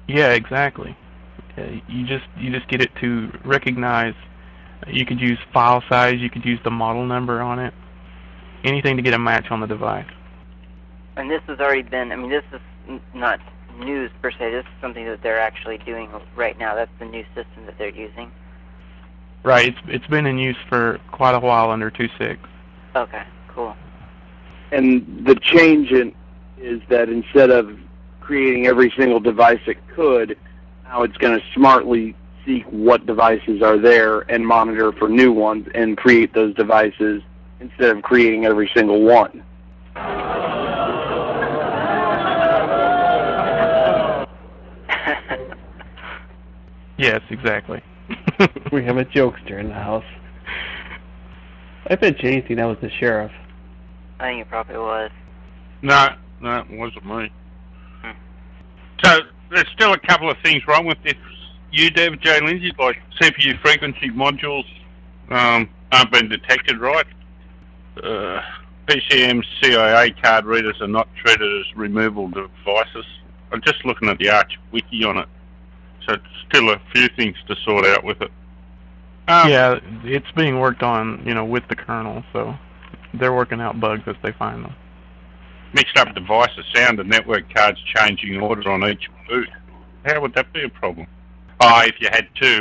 Yeah, exactly. You just get it to recognize. You could use file size. You could use the model number on it. Anything to get a match on the device. And this has already been. I mean, this is not news per se. This is something that they're actually doing right now. That's the new system that they're using. Right. It's been in use for quite a while under 2.6. Okay. Cool. And the change is that instead of creating every single device it could, now it's going to smartly seek what devices are there and monitor for new ones and create those devices instead of creating every single one. Yes, exactly. We have a jokester in the house. I bet you anything that was the sheriff. I think it probably was. No, it wasn't me. So there's still a couple of things wrong with this UDEV, Jay Lindsay, like CPU frequency modules aren't being detected right. PCM CIA card readers are not treated as removable devices. I'm just looking at the Arch wiki on it. So it's still a few things to sort out with it. Yeah, it's being worked on, with the kernel, so they're working out bugs as they find them. Mixed up devices, sound and network cards changing order on each boot. How would that be a problem? Oh, if you had two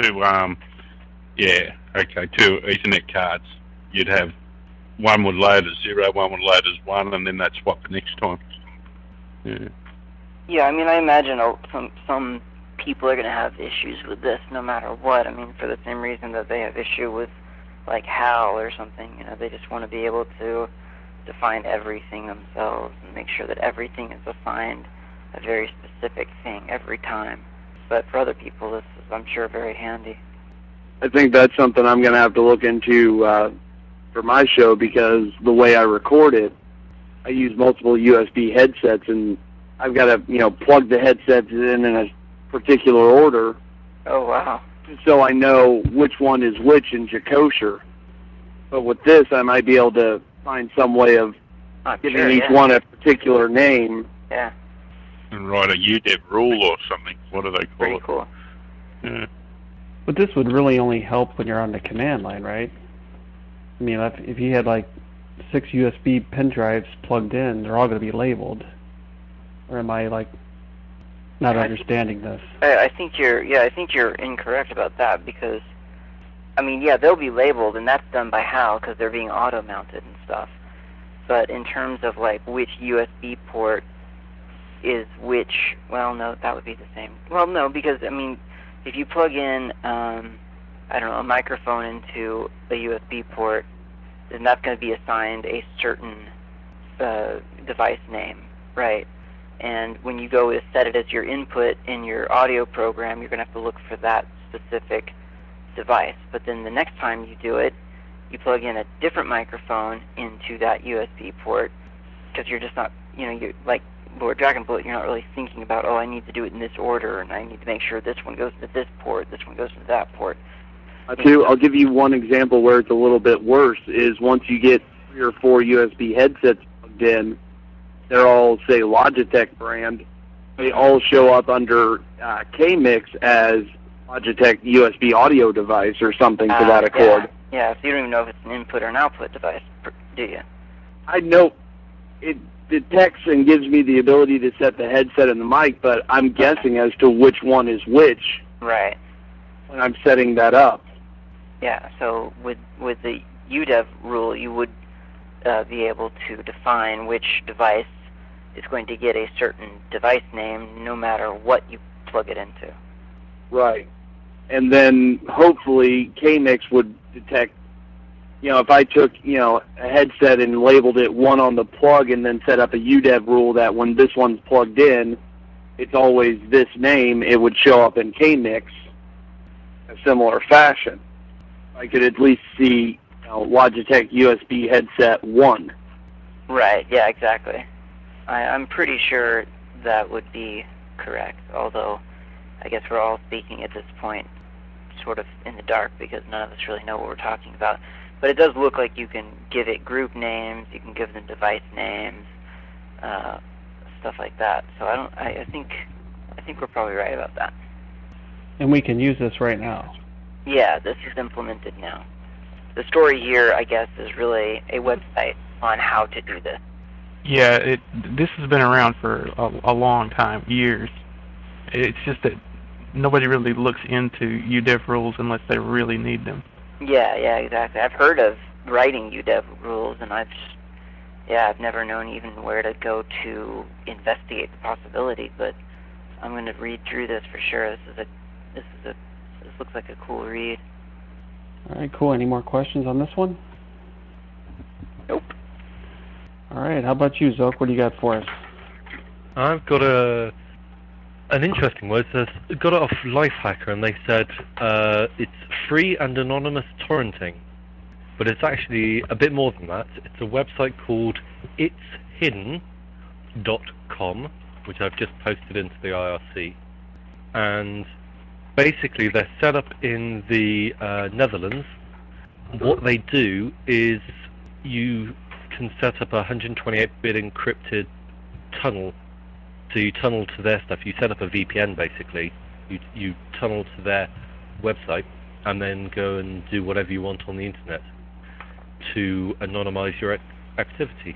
Ethernet cards, you'd have one would load as 0, one would load as 1, and then they'd swap the next time. Yeah. Yeah, I mean, I imagine some people are going to have issues with this no matter what. I mean, for the same reason that they have issue with, like, HAL or something. They just want to be able to define everything themselves and make sure that everything is assigned a very specific thing every time. But for other people, this is, I'm sure, very handy. I think that's something I'm going to have to look into for my show, because the way I record it, I use multiple USB headsets, and I've got to, plug the headsets in a particular order. Oh, wow. So I know which one is which in Jacosher. But with this, I might be able to find some way of giving each one a particular name. Yeah. And write a UDEV rule or something. What do they call Pretty it? Cool. Yeah. But this would really only help when you're on the command line, right? I mean, if you had like 6 USB pen drives plugged in, they're all going to be labeled. Or am I not understanding this? I think you're incorrect about that, because I mean, yeah, they'll be labeled, and that's done by HAL because they're being auto-mounted and stuff. But in terms of which USB port is which, well, no, that would be the same. Well, no, because I mean, if you plug in a microphone into a USB port, then that's going to be assigned a certain device name, right? And when you go to set it as your input in your audio program, you're going to have to look for that specific device. But then the next time you do it, you plug in a different microphone into that USB port, because you're just not, you're like Lord Dragonblood, you're not really thinking about, I need to do it in this order, and I need to make sure this one goes to this port, this one goes to that port. I'll give you one example where it's a little bit worse, is once you get 3 or 4 USB headsets plugged in, they're all, say, Logitech brand, they all show up under K-Mix as Logitech USB audio device or something to that accord. Yeah, so you don't even know if it's an input or an output device, do you? I know it detects and gives me the ability to set the headset and the mic, but I'm guessing as to which one is which. Right. When I'm setting that up. Yeah, so with the UDEV rule, you would be able to define which device is going to get a certain device name no matter what you plug it into. Right. And then hopefully K-Mix would detect, if I took, a headset and labeled it one on the plug and then set up a UDEV rule that when this one's plugged in, it's always this name, it would show up in K-Mix in a similar fashion. I could at least see Logitech USB headset 1. Right, yeah, exactly. I'm pretty sure that would be correct, although I guess we're all speaking at this point sort of in the dark because none of us really know what we're talking about. But it does look like you can give it group names, you can give them device names, stuff like that. So I think I think we're probably right about that. And we can use this right now. Yeah, this is implemented now. The story here, I guess, is really a website on how to do this. Yeah, this has been around for a long time, years. It's just that nobody really looks into UDEV rules unless they really need them. Yeah, exactly. I've heard of writing UDEV rules, and I've never known even where to go to investigate the possibility. But I'm going to read through this for sure. This looks like a cool read. All right, cool. Any more questions on this one? Nope. All right. How about you, Zoke? What do you got for us? I've got an interesting one. It got it off Lifehacker, and they said it's free and anonymous torrenting, but it's actually a bit more than that. It's a website called itshidden.com, which I've just posted into the IRC, and basically they're set up in the Netherlands. What they do is you can set up a 128-bit encrypted tunnel. So you tunnel to their stuff. You set up a VPN, basically. You tunnel to their website and then go and do whatever you want on the internet to anonymize your activity.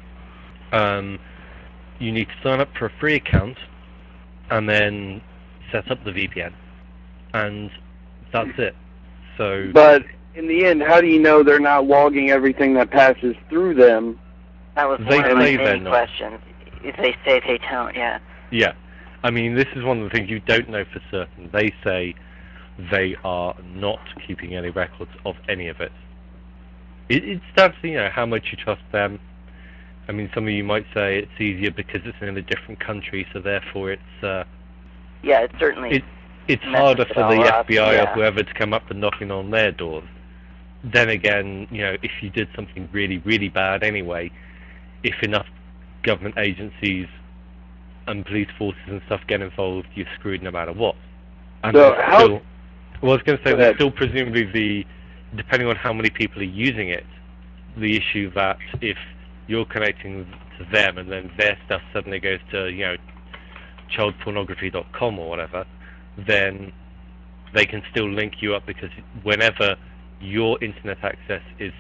You need to sign up for a free account and then set up the VPN, and that's it. So, but in the end, how do you know they're not logging everything that passes through them? That was one of my main questions. If they say they don't, yeah. Yeah. I mean, this is one of the things you don't know for certain. They say they are not keeping any records of any of it. It's down to, how much you trust them. I mean, some of you might say it's easier because it's in a different country, so therefore it's... yeah, it's certainly... It's harder for the FBI or whoever to come up and knocking on their doors. Then again, if you did something really, really bad anyway, if enough government agencies and police forces and stuff get involved, you're screwed no matter what. And so I was going to say, there's still presumably depending on how many people are using it, the issue that if you're connecting to them and then their stuff suddenly goes to, childpornography.com or whatever, then they can still link you up, because whenever your internet access is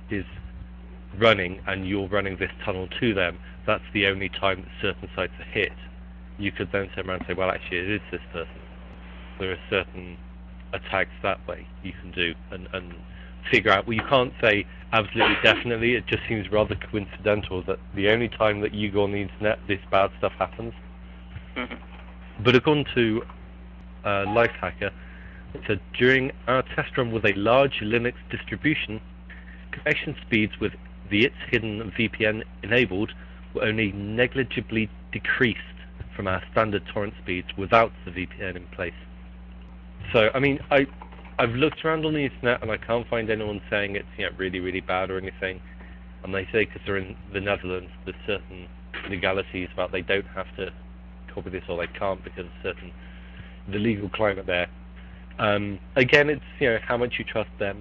running and you're running this tunnel to them, that's the only time that certain sites are hit. You could then turn around and say, well, actually, it is this person. There are certain attacks that way you can do and figure out. Well, you can't say absolutely definitely. It just seems rather coincidental that the only time that you go on the internet, this bad stuff happens. Mm-hmm. But according to Lifehacker, it said, during our test run with a large Linux distribution, connection speeds with the It's Hidden VPN enabled were only negligibly decreased from our standard torrent speeds without the VPN in place. So, I mean, I've looked around on the internet and I can't find anyone saying it's really, really bad or anything. And they say because they're in the Netherlands, there's certain legalities about they don't have to copy this or they can't because of the legal climate there. Again, it's how much you trust them.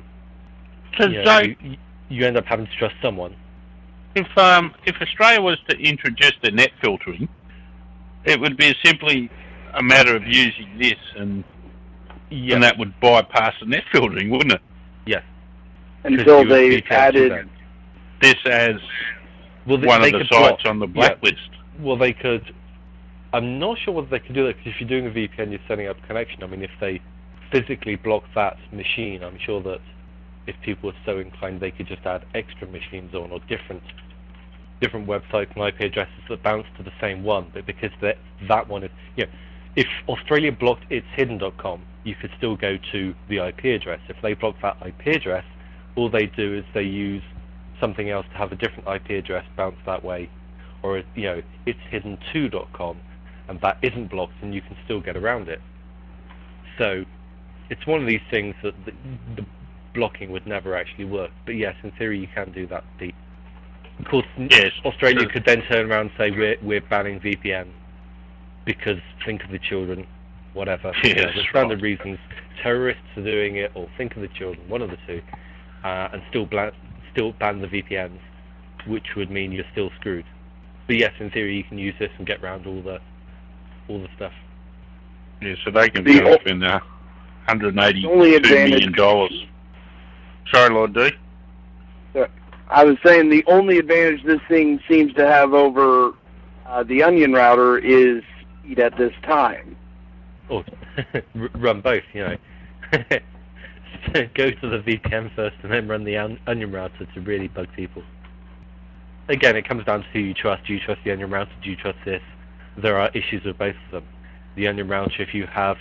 You end up having to trust someone. If Australia was to introduce the net filtering, it would be simply a matter of using this, and that would bypass the net filtering, wouldn't it? Yes. Until they added this as one of the sites on the blacklist. Yeah. Well, they could. I'm not sure whether they could do that, because if you're doing a VPN, you're setting up a connection. I mean, if they physically block that machine, I'm sure that if people were so inclined, they could just add extra machines on, or different websites and IP addresses that bounce to the same one. But because that one is, if Australia blocked itshidden.com, you could still go to the IP address. If they block that IP address, all they do is they use something else to have a different IP address bounce that way, or itshidden2.com, and that isn't blocked, and you can still get around it. So it's one of these things that the blocking would never actually work. But yes, in theory, you can do that, Pete. Of course, yes, Australia could then turn around and say we're banning VPN because think of the children, whatever. Yes, the standard reasons. Terrorists are doing it, or think of the children, one of the two, and still ban the VPNs, which would mean you're still screwed. But yes, in theory, you can use this and get around all the stuff. Yeah, so they can go spend $182 million. Sorry, Lord D. I was saying the only advantage this thing seems to have over the Onion router is speed at this time. Oh, run both, you know. Go to the VPN first and then run the Onion router to really bug people. Again, it comes down to who you trust. Do you trust the Onion router? Do you trust this? There are issues with both of them. The Onion router, if you have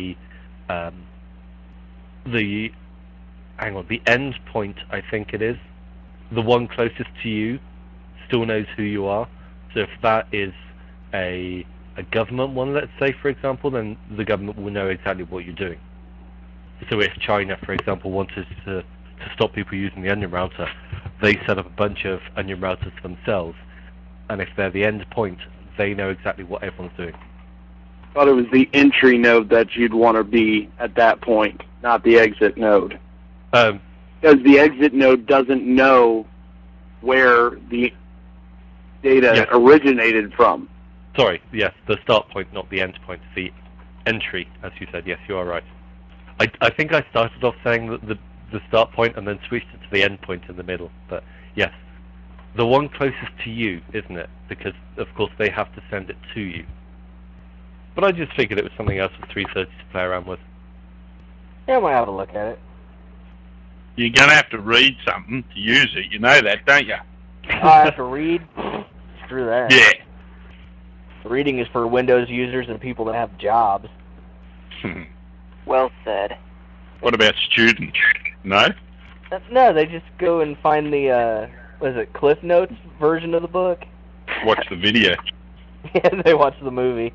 the end point, I think it is, the one closest to you still knows who you are. So if that is a government one, let's say, for example, then the government will know exactly what you're doing. So if China, for example, wanted to stop people using the Onion router, they set up a bunch of Onion routers themselves, and if they're the end point, they know exactly what everyone's doing. I thought it was the entry node that you'd want to be at that point, not the exit node. Because the exit node doesn't know where the data originated from. Sorry, yes, the start point, not the end point, the entry, as you said. Yes, you are right. I think I started off saying that the start point and then switched it to the end point in the middle. But yes, the one closest to you, isn't it? Because, of course, they have to send it to you. But I just figured it was something else for 330 to play around with. Yeah, I might have a look at it. You're going to have to read something to use it. You know that, don't you? I have to read? Screw that. Yeah. Reading is for Windows users and people that have jobs. Well said. What about students? No? No, they just go and find the, Cliff Notes version of the book? Watch the video. Yeah, they watch the movie.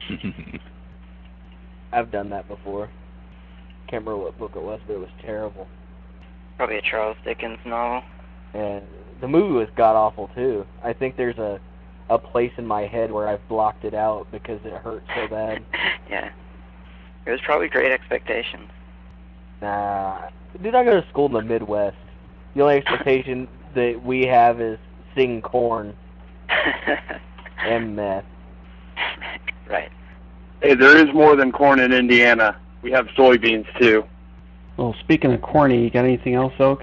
I've done that before. Can't remember what book it was, but it was terrible. Probably a Charles Dickens novel. And the movie was god-awful, too. I think there's a place in my head where I've blocked it out because it hurt so bad. Yeah. It was probably Great Expectations. Nah. Dude, I go to school in the Midwest. The only expectation that we have is sing corn and meth. Right. Hey, there is more than corn in Indiana. We have soybeans, too. Well, speaking of corny, you got anything else, Oak?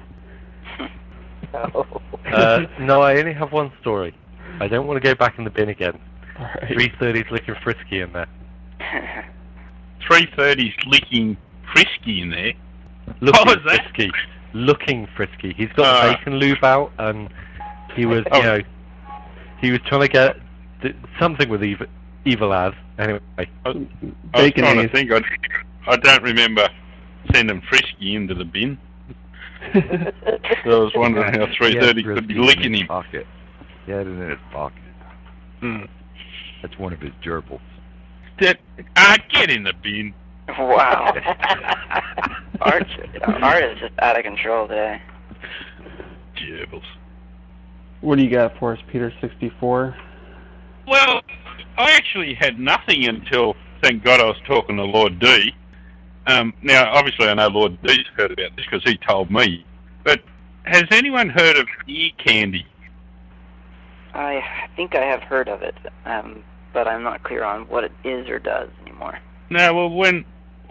No, I only have one story. I don't want to go back in the bin again. Right. 330's looking frisky in there. 330's licking frisky in there? Looking frisky. Looking frisky. He's got the bacon lube out, and he was, he was trying to get something with evil as. Anyway. I was trying to think. I don't remember sending frisky into the bin. So I was wondering how 330 could be licking him. Pocket. He had it in his pocket. That's one of his gerbils. Get in the bin. Wow. Art is just out of control today. Gerbils. What do you got for us, Peter 64? Well, I actually had nothing until, thank God, I was talking to Lord D. Now, obviously, I know Lord D's heard about this because he told me. But has anyone heard of ear candy? I think I have heard of it, but I'm not clear on what it is or does anymore. No, well, when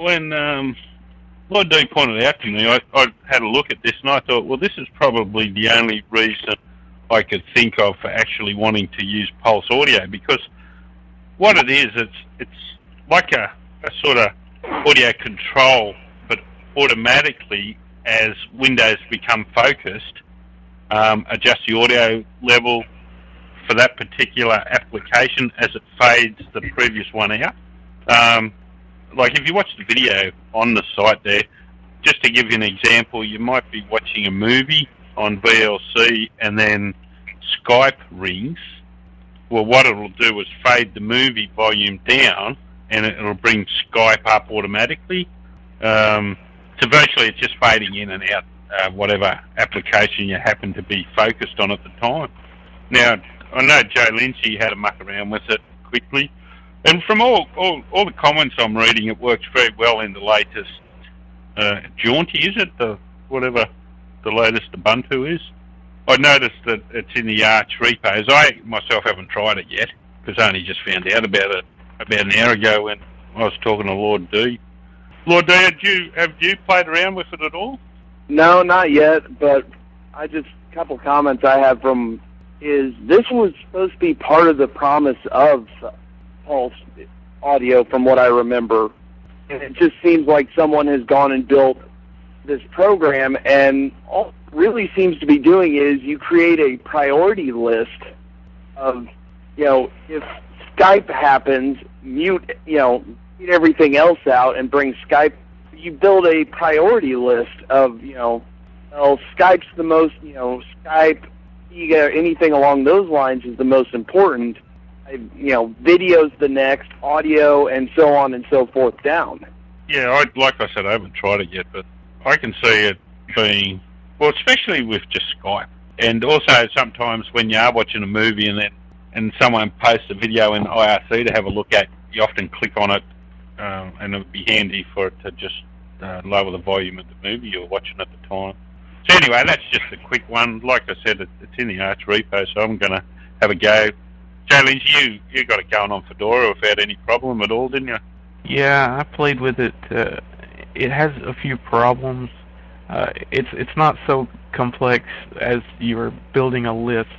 Lord D pointed out to me, I had a look at this and I thought, well, this is probably the only reason I could think of for actually wanting to use Pulse Audio, because what it is, it's like a sort of audio control, but automatically, as Windows become focused, adjust the audio level for that particular application as it fades the previous one out. Like if you watch the video on the site there, just to give you an example, you might be watching a movie on VLC and then Skype rings. Well, what it'll do is fade the movie volume down and it'll bring Skype up automatically. So virtually it's just fading in and out whatever application you happen to be focused on at the time. Now, I know Joe Lindsay had a muck around with it quickly, and from all the comments I'm reading, it works very well in the latest Jaunty, is it? Whatever the latest Ubuntu is. I noticed that it's in the Arch repos. I myself haven't tried it yet, because I only just found out about it about an hour ago when I was talking to Lord D. Lord D, have you played around with it at all? No, not yet, but a couple comments I have from is this was supposed to be part of the promise of Pulse Audio from what I remember. And it just seems like someone has gone and built this program, and all it really seems to be doing is you create a priority list of, if Skype happens, mute everything else out and bring Skype. You build a priority list of, Skype's the most, Skype, anything along those lines is the most important. Video's the next, audio, and so on and so forth down. Yeah, like I said, I haven't tried it yet, but I can see it being, well, especially with just Skype. And also sometimes when you are watching a movie and someone posts a video in IRC to have a look at, you often click on it, and it would be handy for it to just lower the volume of the movie you're watching at the time. So anyway, that's just a quick one. Like I said, it's in the Arch repo, so I'm going to have a go. J-Lynch, you got it going on Fedora without any problem at all, didn't you? Yeah, I played with it. It has a few problems. It's not so complex as you're building a list.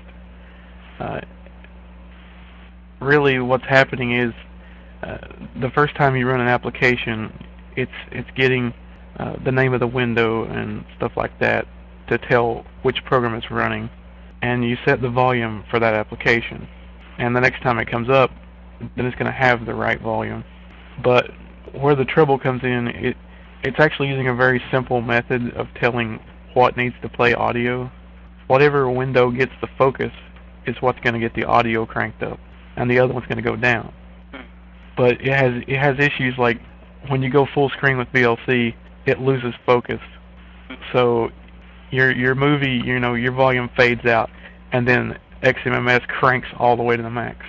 Really, what's happening is the first time you run an application, it's getting the name of the window and stuff like that to tell which program it's running, and you set the volume for that application. And the next time it comes up, then it's going to have the right volume. But where the trouble comes in, it's actually using a very simple method of telling what needs to play audio. Whatever window gets the focus is what's going to get the audio cranked up, and the other one's going to go down. But it has issues like when you go full screen with VLC, it loses focus. So your movie, your volume fades out, and then XMMS cranks all the way to the max.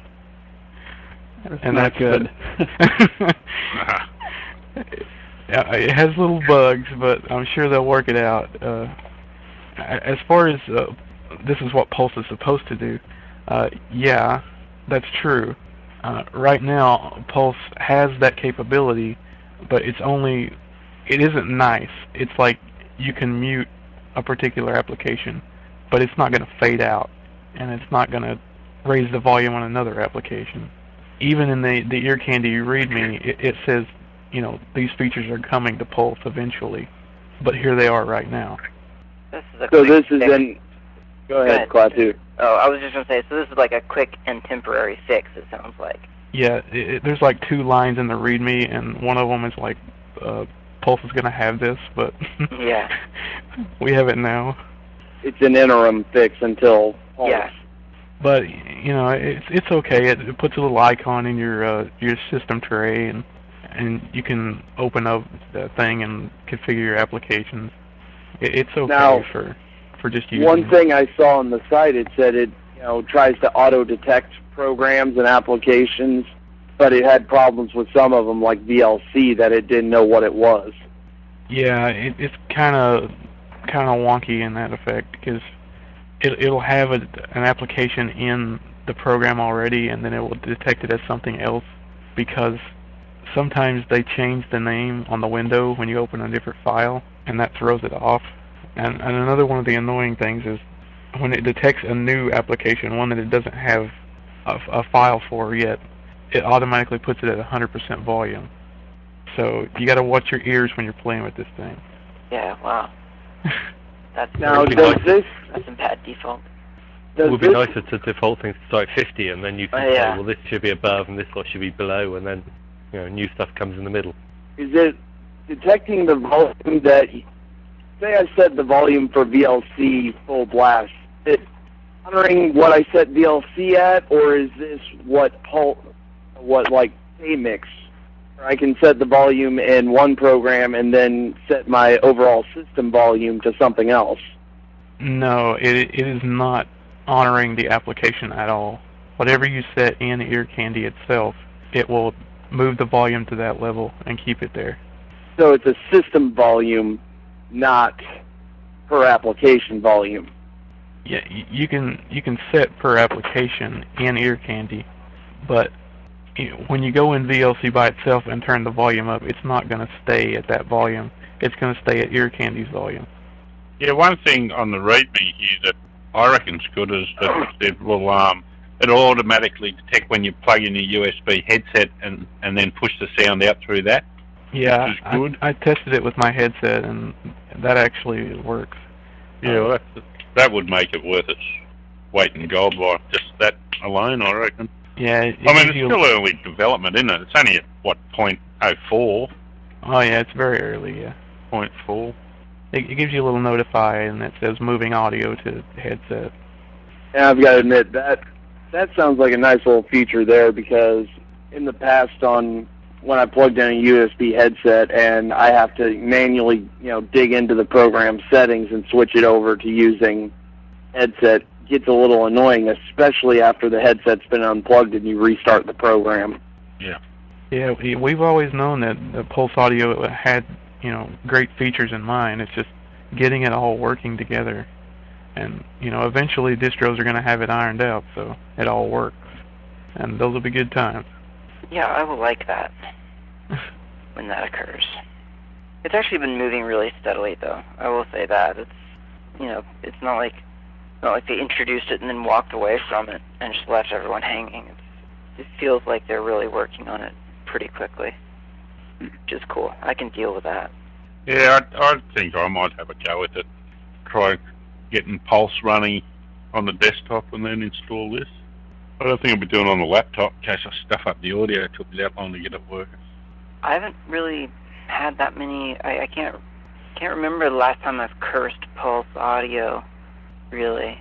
And that's good. It has little bugs, but I'm sure they'll work it out. As far as this is what Pulse is supposed to do, yeah, that's true. Right now, Pulse has that capability, but it isn't nice. It's like you can mute a particular application, but it's not going to fade out, and it's not going to raise the volume on another application. Even in the Ear Candy README, it says, these features are coming to Pulse eventually, but here they are right now. Go ahead, Klaatu. Oh, I was just going to say, so this is like a quick and temporary fix, it sounds like. Yeah, there's like 2 lines in the README, and one of them is like, Pulse is going to have this, but yeah, we have it now. It's an interim fix until Pulse. Yeah. But it's okay. It puts a little icon in your system tray, and you can open up that thing and configure your applications. It's okay now, for just using. One thing I saw on the site, it said it tries to auto detect programs and applications, but it had problems with some of them, like VLC, that it didn't know what it was. Yeah, it's kind of wonky in that effect because it'll have an application in the program already, and then it will detect it as something else, because sometimes they change the name on the window when you open a different file, and that throws it off. And another one of the annoying things is when it detects a new application, one that it doesn't have a file for yet, it automatically puts it at 100% volume. So you got to watch your ears when you're playing with this thing. Yeah, wow. That's a bad default. It would be nicer to default things to start 50, and then you can say, well, this should be above and this one should be below, and then new stuff comes in the middle. Is it detecting the volume that, say I set the volume for VLC full blast, is it honoring what I set VLC at, or is this what like KMix? I can set the volume in one program and then set my overall system volume to something else. No, it is not honoring the application at all. Whatever you set in Ear Candy itself, it will move the volume to that level and keep it there. So it's a system volume, not per application volume. Yeah, you can set per application in Ear Candy, but when you go in VLC by itself and turn the volume up, it's not going to stay at that volume. It's going to stay at Ear Candy's volume. Yeah, one thing on the README here that I reckon's good is that it will it'll automatically detect when you plug in your USB headset and then push the sound out through that. Yeah, which is good. I tested it with my headset, and that actually works. Yeah, well, that would make it worth its weight in gold by just that alone, I reckon. Yeah, I mean, it's still early development, isn't it? It's only at, what, 0.04? Oh, yeah, it's very early, yeah. 0.4. It gives you a little notify, and it says moving audio to the headset. Yeah, I've got to admit, that sounds like a nice little feature there, because in the past when I plugged in a USB headset and I have to manually, dig into the program settings and switch it over to using headset, gets a little annoying, especially after the headset's been unplugged and you restart the program. Yeah. Yeah, we've always known that the Pulse Audio had, great features in mind. It's just getting it all working together. And, eventually distros are going to have it ironed out, so it all works. And those will be good times. Yeah, I will like that when that occurs. It's actually been moving really steadily, though. I will say that. It's, it's not like they introduced it and then walked away from it and just left everyone hanging. It feels like they're really working on it pretty quickly, which is cool. I can deal with that. Yeah, I think I might have a go with it. Try getting Pulse running on the desktop and then install this. I don't think I'll be doing it on the laptop in case I stuff up the audio. It took me that long to get it working. I haven't really had that many. I can't remember the last time I've cursed Pulse Audio. Really,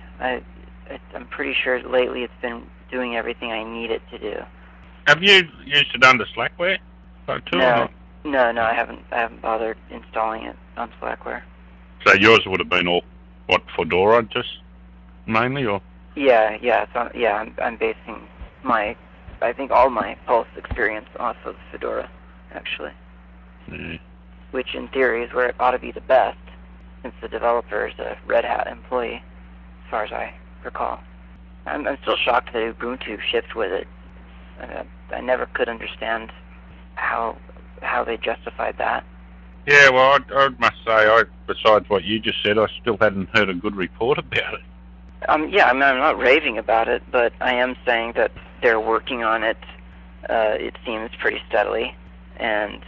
I'm pretty sure lately it's been doing everything I need it to do. Have you used it under Slackware? No, I haven't bothered installing it on Slackware. So yours would have been all Fedora just mainly, or? Yeah. I'm basing I think all my Pulse experience off of Fedora, actually. Yeah. Which in theory is where it ought to be the best, since the developer is a Red Hat employee, as far as I recall. I'm still shocked that Ubuntu shipped with it. I never could understand how they justified that. Yeah, well, I must say, besides what you just said, I still hadn't heard a good report about it. Yeah, I'm not raving about it, but I am saying that they're working on it. It seems pretty steadily, and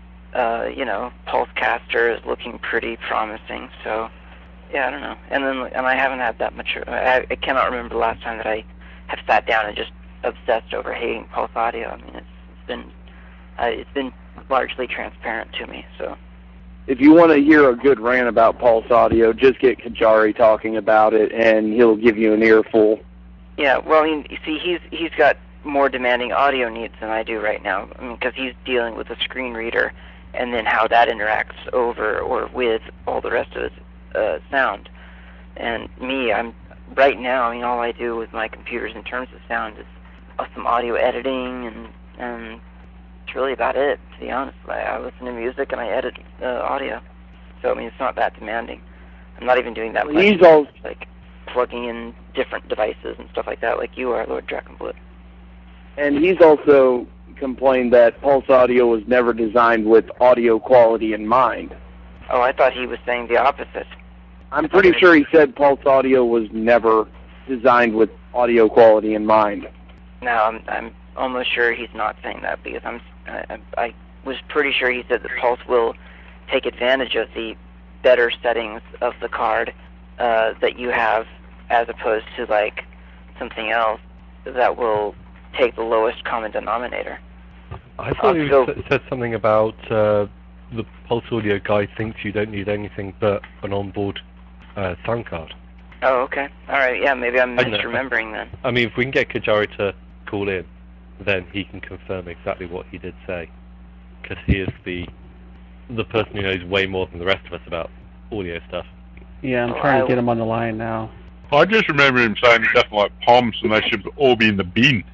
Pulsecaster is looking pretty promising. So, yeah, I don't know. And I haven't had that much. I cannot remember the last time that I have sat down and just obsessed over hating Pulse Audio. I mean, it's been largely transparent to me. So. If you want to hear a good rant about Pulse Audio, just get Kajari talking about it, and he'll give you an earful. Yeah, well, you see, he's got more demanding audio needs than I do right now. I mean, because he's dealing with a screen reader, and then how that interacts over or with all the rest of his sound. And me, right now, I mean, all I do with my computers in terms of sound is some audio editing, and it's really about it, to be honest. I listen to music and I edit audio. So, I mean, it's not that demanding. I'm not even doing that much. Like plugging in different devices and stuff like that, like you are, Lord Drakenblut. And he's also complained that Pulse Audio was never designed with audio quality in mind. Oh, I thought he was saying the opposite. I'm pretty sure he said Pulse Audio was never designed with audio quality in mind. No, I'm almost sure he's not saying that, because I was pretty sure he said that Pulse will take advantage of the better settings of the card that you have, as opposed to like something else that will take the lowest common denominator. I thought you said something about the Pulse Audio guy thinks you don't need anything but an onboard sound card. Oh, okay. All right. Yeah, maybe I'm misremembering then. I mean, if we can get Kajari to call in, then he can confirm exactly what he did say, because he is the person who knows way more than the rest of us about audio stuff. Yeah, I'm trying to get him on the line now. I just remember him saying he doesn't like POMs and they should all be in the bin.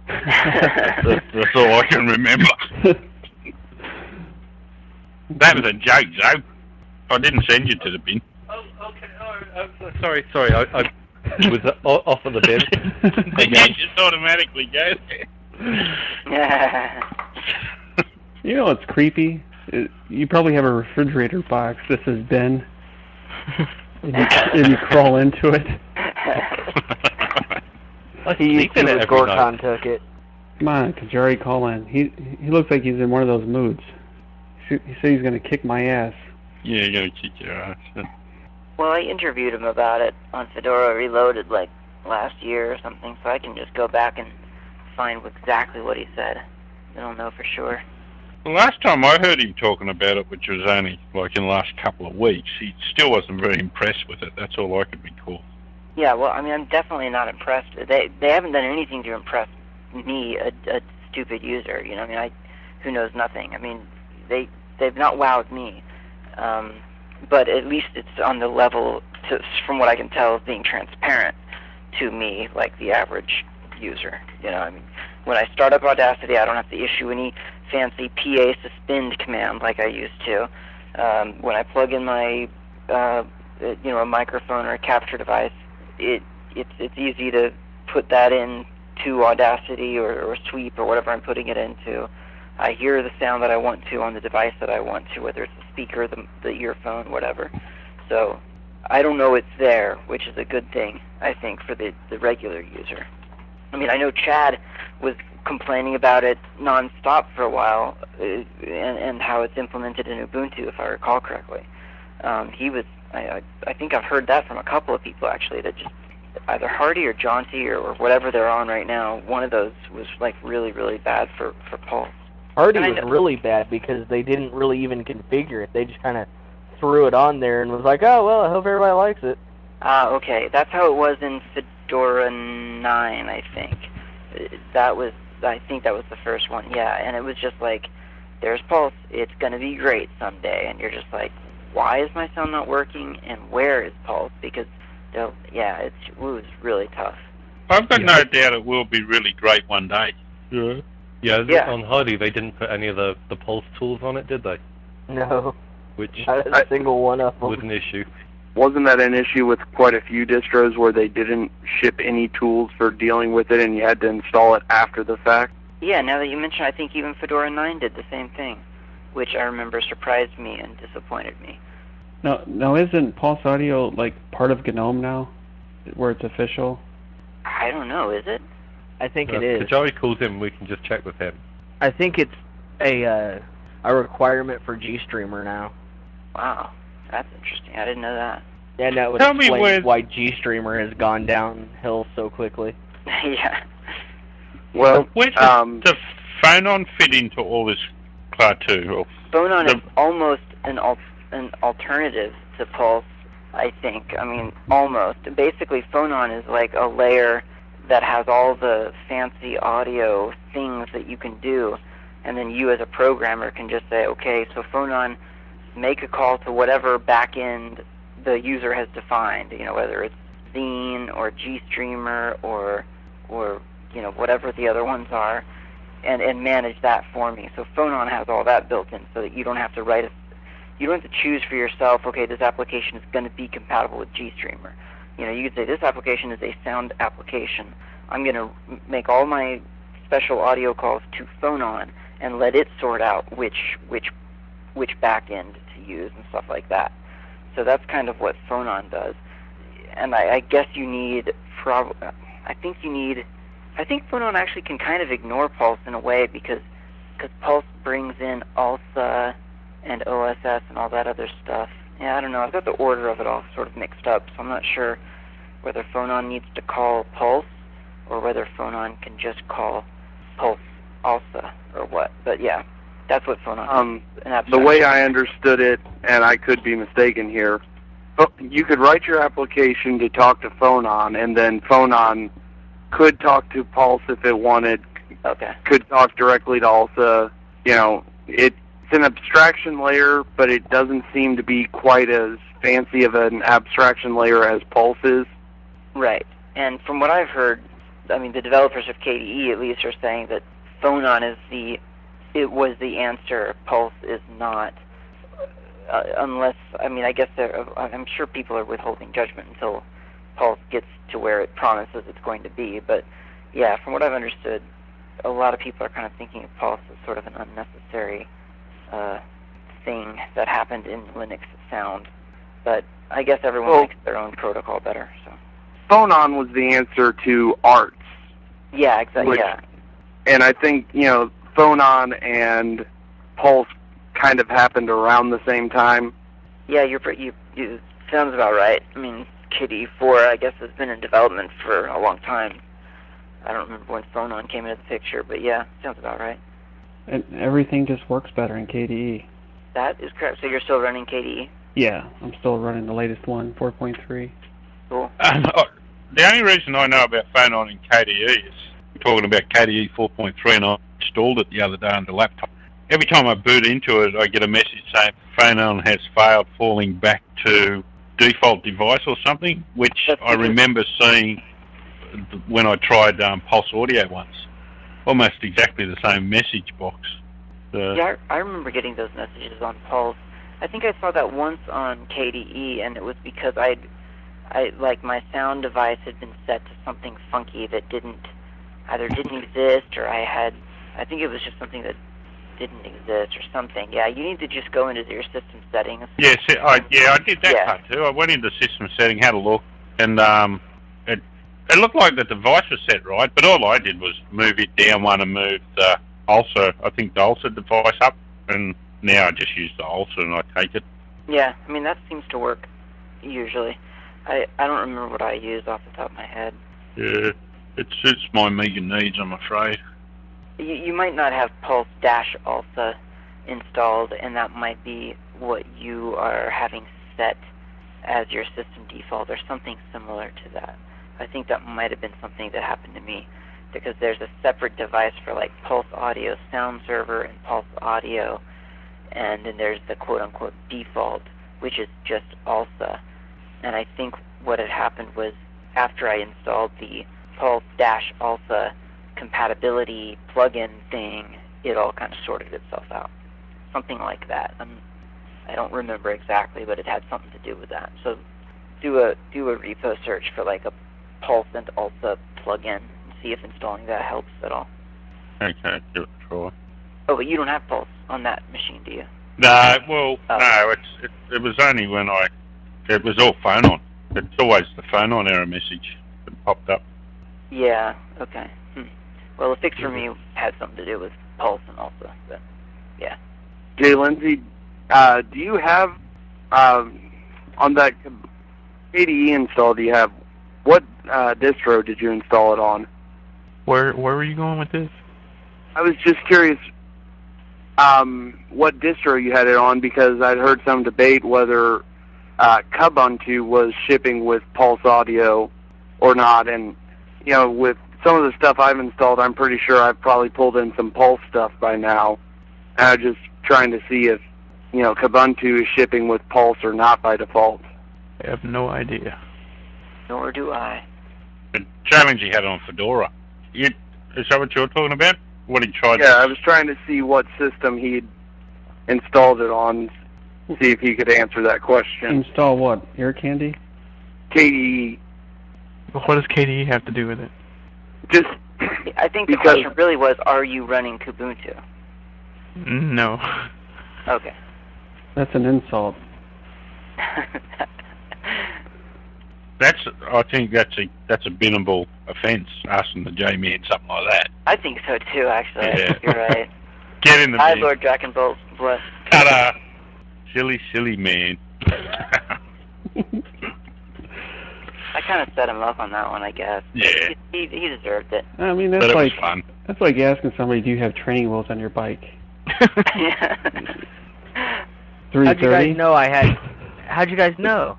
That's all I can remember. That was a joke, Joe. I didn't send you to the bin. Oh, okay. Oh, sorry. I was off of the bin. You just automatically go there. You know what's creepy? You probably have a refrigerator box that says Ben, and you crawl into it. He used to it, Gorkon took it. Come on, Kajari, call in. He looks like he's in one of those moods. He said he's going to kick my ass. Yeah, you're going to kick your ass. Well, I interviewed him about it on Fedora Reloaded like last year or something, so I can just go back and find exactly what he said. I don't know for sure. The last time I heard him talking about it, which was only like in the last couple of weeks, he still wasn't very impressed with it. That's all I could recall. Yeah, well, I mean, I'm definitely not impressed. They haven't done anything to impress me, a stupid user. You know, I mean, who knows nothing. I mean, they've not wowed me. But at least it's on the level, from what I can tell, of being transparent to me, like the average user. You know, I mean, when I start up Audacity, I don't have to issue any fancy PA suspend command like I used to. When I plug in my, a microphone or a capture device, it's easy to put that in to Audacity or Sweep or whatever I'm putting it into. I hear the sound that I want to on the device that I want to, whether it's the speaker, the earphone, whatever. So I don't know it's there, which is a good thing, I think, for the regular user. I mean, I know Chad was complaining about it nonstop for a while, and how it's implemented in Ubuntu, if I recall correctly. I think I've heard that from a couple of people, actually, that just either Hardy or Jaunty or whatever they're on right now, one of those was like really, really bad for Pulse. Hardy was really bad because they didn't really even configure it. They just kind of threw it on there and was like, oh, well, I hope everybody likes it. Okay. That's how it was in Fedora 9, I think. I think that was the first one, yeah. And it was just like, there's Pulse. It's going to be great someday. And you're just like, why is my sound not working? And where is Pulse? Because, it was really tough. I've got no doubt it will be really great one day. Yeah, on Hardy, they didn't put any of the Pulse tools on it, did they? No. Which not a single one of them was an issue. Wasn't that an issue with quite a few distros where they didn't ship any tools for dealing with it and you had to install it after the fact? Yeah, now that you mention, I think even Fedora 9 did the same thing, which I remember surprised me and disappointed me. Now isn't Pulse Audio like part of GNOME now, where it's official? I don't know, is it? I think it is. If Kajari calls in, we can just check with him. I think it's a requirement for GStreamer now. Wow, that's interesting. I didn't know that. Yeah, that would explain why GStreamer has gone downhill so quickly. Yeah. Well, where does the Phonon fit into all this Clartoo? Phonon is almost an alternative to Pulse, I think. I mean, almost. Basically, Phonon is like a layer that has all the fancy audio things that you can do, and then you as a programmer can just say, okay, so Phonon, make a call to whatever backend the user has defined, whether it's Zine or GStreamer or whatever the other ones are, and manage that for me. So Phonon has all that built in so that you don't have to you don't have to choose for yourself, okay, this application is going to be compatible with GStreamer. You could say this application is a sound application. I'm going to make all my special audio calls to Phonon and let it sort out which backend to use and stuff like that. So that's kind of what Phonon does. And I guess you need I think Phonon actually can kind of ignore Pulse in a way because Pulse brings in ALSA and OSS and all that other stuff. Yeah, I don't know. I've got the order of it all sort of mixed up, so I'm not sure whether Phonon needs to call Pulse or whether Phonon can just call Pulse ALSA or what. But yeah, that's what Phonon is. The way I understood it, and I could be mistaken here, you could write your application to talk to Phonon, and then Phonon could talk to Pulse if it wanted. Okay. Could talk directly to ALSA. It's an abstraction layer, but it doesn't seem to be quite as fancy of an abstraction layer as Pulse is. Right. And from what I've heard, I mean, the developers of KDE at least are saying that Phonon was the answer. Pulse is not. Unless, I mean, I guess I'm sure people are withholding judgment until Pulse gets to where it promises it's going to be. But yeah, from what I've understood, a lot of people are kind of thinking of Pulse as sort of an unnecessary thing that happened in Linux sound. But I guess everyone likes their own protocol better. So. Phonon was the answer to Arts. Yeah, exactly. Yeah. And I think, Phonon and Pulse kind of happened around the same time. Yeah, you sounds about right. I mean, KDE4, I guess, has been in development for a long time. I don't remember when Phonon came into the picture, but yeah, sounds about right. And everything just works better in KDE. That is correct. So you're still running KDE? Yeah, I'm still running the latest one, 4.3. Cool. The only reason I know about Phonon and KDE is talking about KDE 4.3, and I installed it the other day on the laptop. Every time I boot into it, I get a message saying Phonon has failed, falling back to default device or something, which I remember seeing when I tried Pulse Audio once. Almost exactly the same message box. Yeah, I remember getting those messages on Pulse. I think I saw that once on KDE, and it was because I like my sound device had been set to something funky that either didn't exist, or I think it was just something that didn't exist or something. Yeah, you need to just go into your system settings. Yes, I did that part too. I went into system setting, had a look, and it looked like the device was set right, but all I did was move it down one and move the Ulsa device up, and now I just use the Ulsa and I take it. Yeah, I mean, that seems to work, usually. I don't remember what I use off the top of my head. Yeah, it suits my Amiga needs, I'm afraid. You might not have Pulse-Ulsa installed, and that might be what you are having set as your system default, or something similar to that. I think that might have been something that happened to me, because there's a separate device for like Pulse Audio Sound Server and Pulse Audio, and then there's the quote-unquote default, which is just Ulsa. And I think what had happened was after I installed the Pulse-Ulsa compatibility plugin thing, it all kind of sorted itself out. Something like that. I don't remember exactly, but it had something to do with that. So do a repo search for like a Pulse and Ulsa plugin and see if installing that helps at all. Okay, give it a try. Oh, but you don't have Pulse on that machine, do you? No, well, no, it was only when it was all Phonon. It's always the Phonon error message that popped up. Yeah, okay. Well, the fix for me had something to do with Pulse and Ulsa, but yeah. Jay Lindsay, do you have, on that KDE install, what distro did you install it on? Where were you going with this? I was just curious what distro you had it on, because I'd heard some debate whether Kubuntu was shipping with Pulse Audio or not, and with some of the stuff I've installed, I'm pretty sure I've probably pulled in some Pulse stuff by now. And I'm just trying to see if Kubuntu is shipping with Pulse or not by default. I have no idea. Nor do I. The challenge he had on Fedora. Is that what you're talking about? What he tried? Yeah, I was trying to see what system he'd installed it on, see if he could answer that question. Install what? Air Candy? KDE. Well, what does KDE have to do with it? Just I think the question really was, are you running Kubuntu? No. Okay. That's an insult. I think that's a binnable offence, asking the J-Man something like that. I think so too, actually. Yeah. You're right. Get in the Hi, bin. Lord Drakenbolt. Bless. Ta-da! Silly man. I kind of set him up on that one, I guess. Yeah. He deserved it. I mean, that's But it like was fun. That's like asking somebody, do you have training wheels on your bike? 330? How'd you guys know I had? How'd you guys know?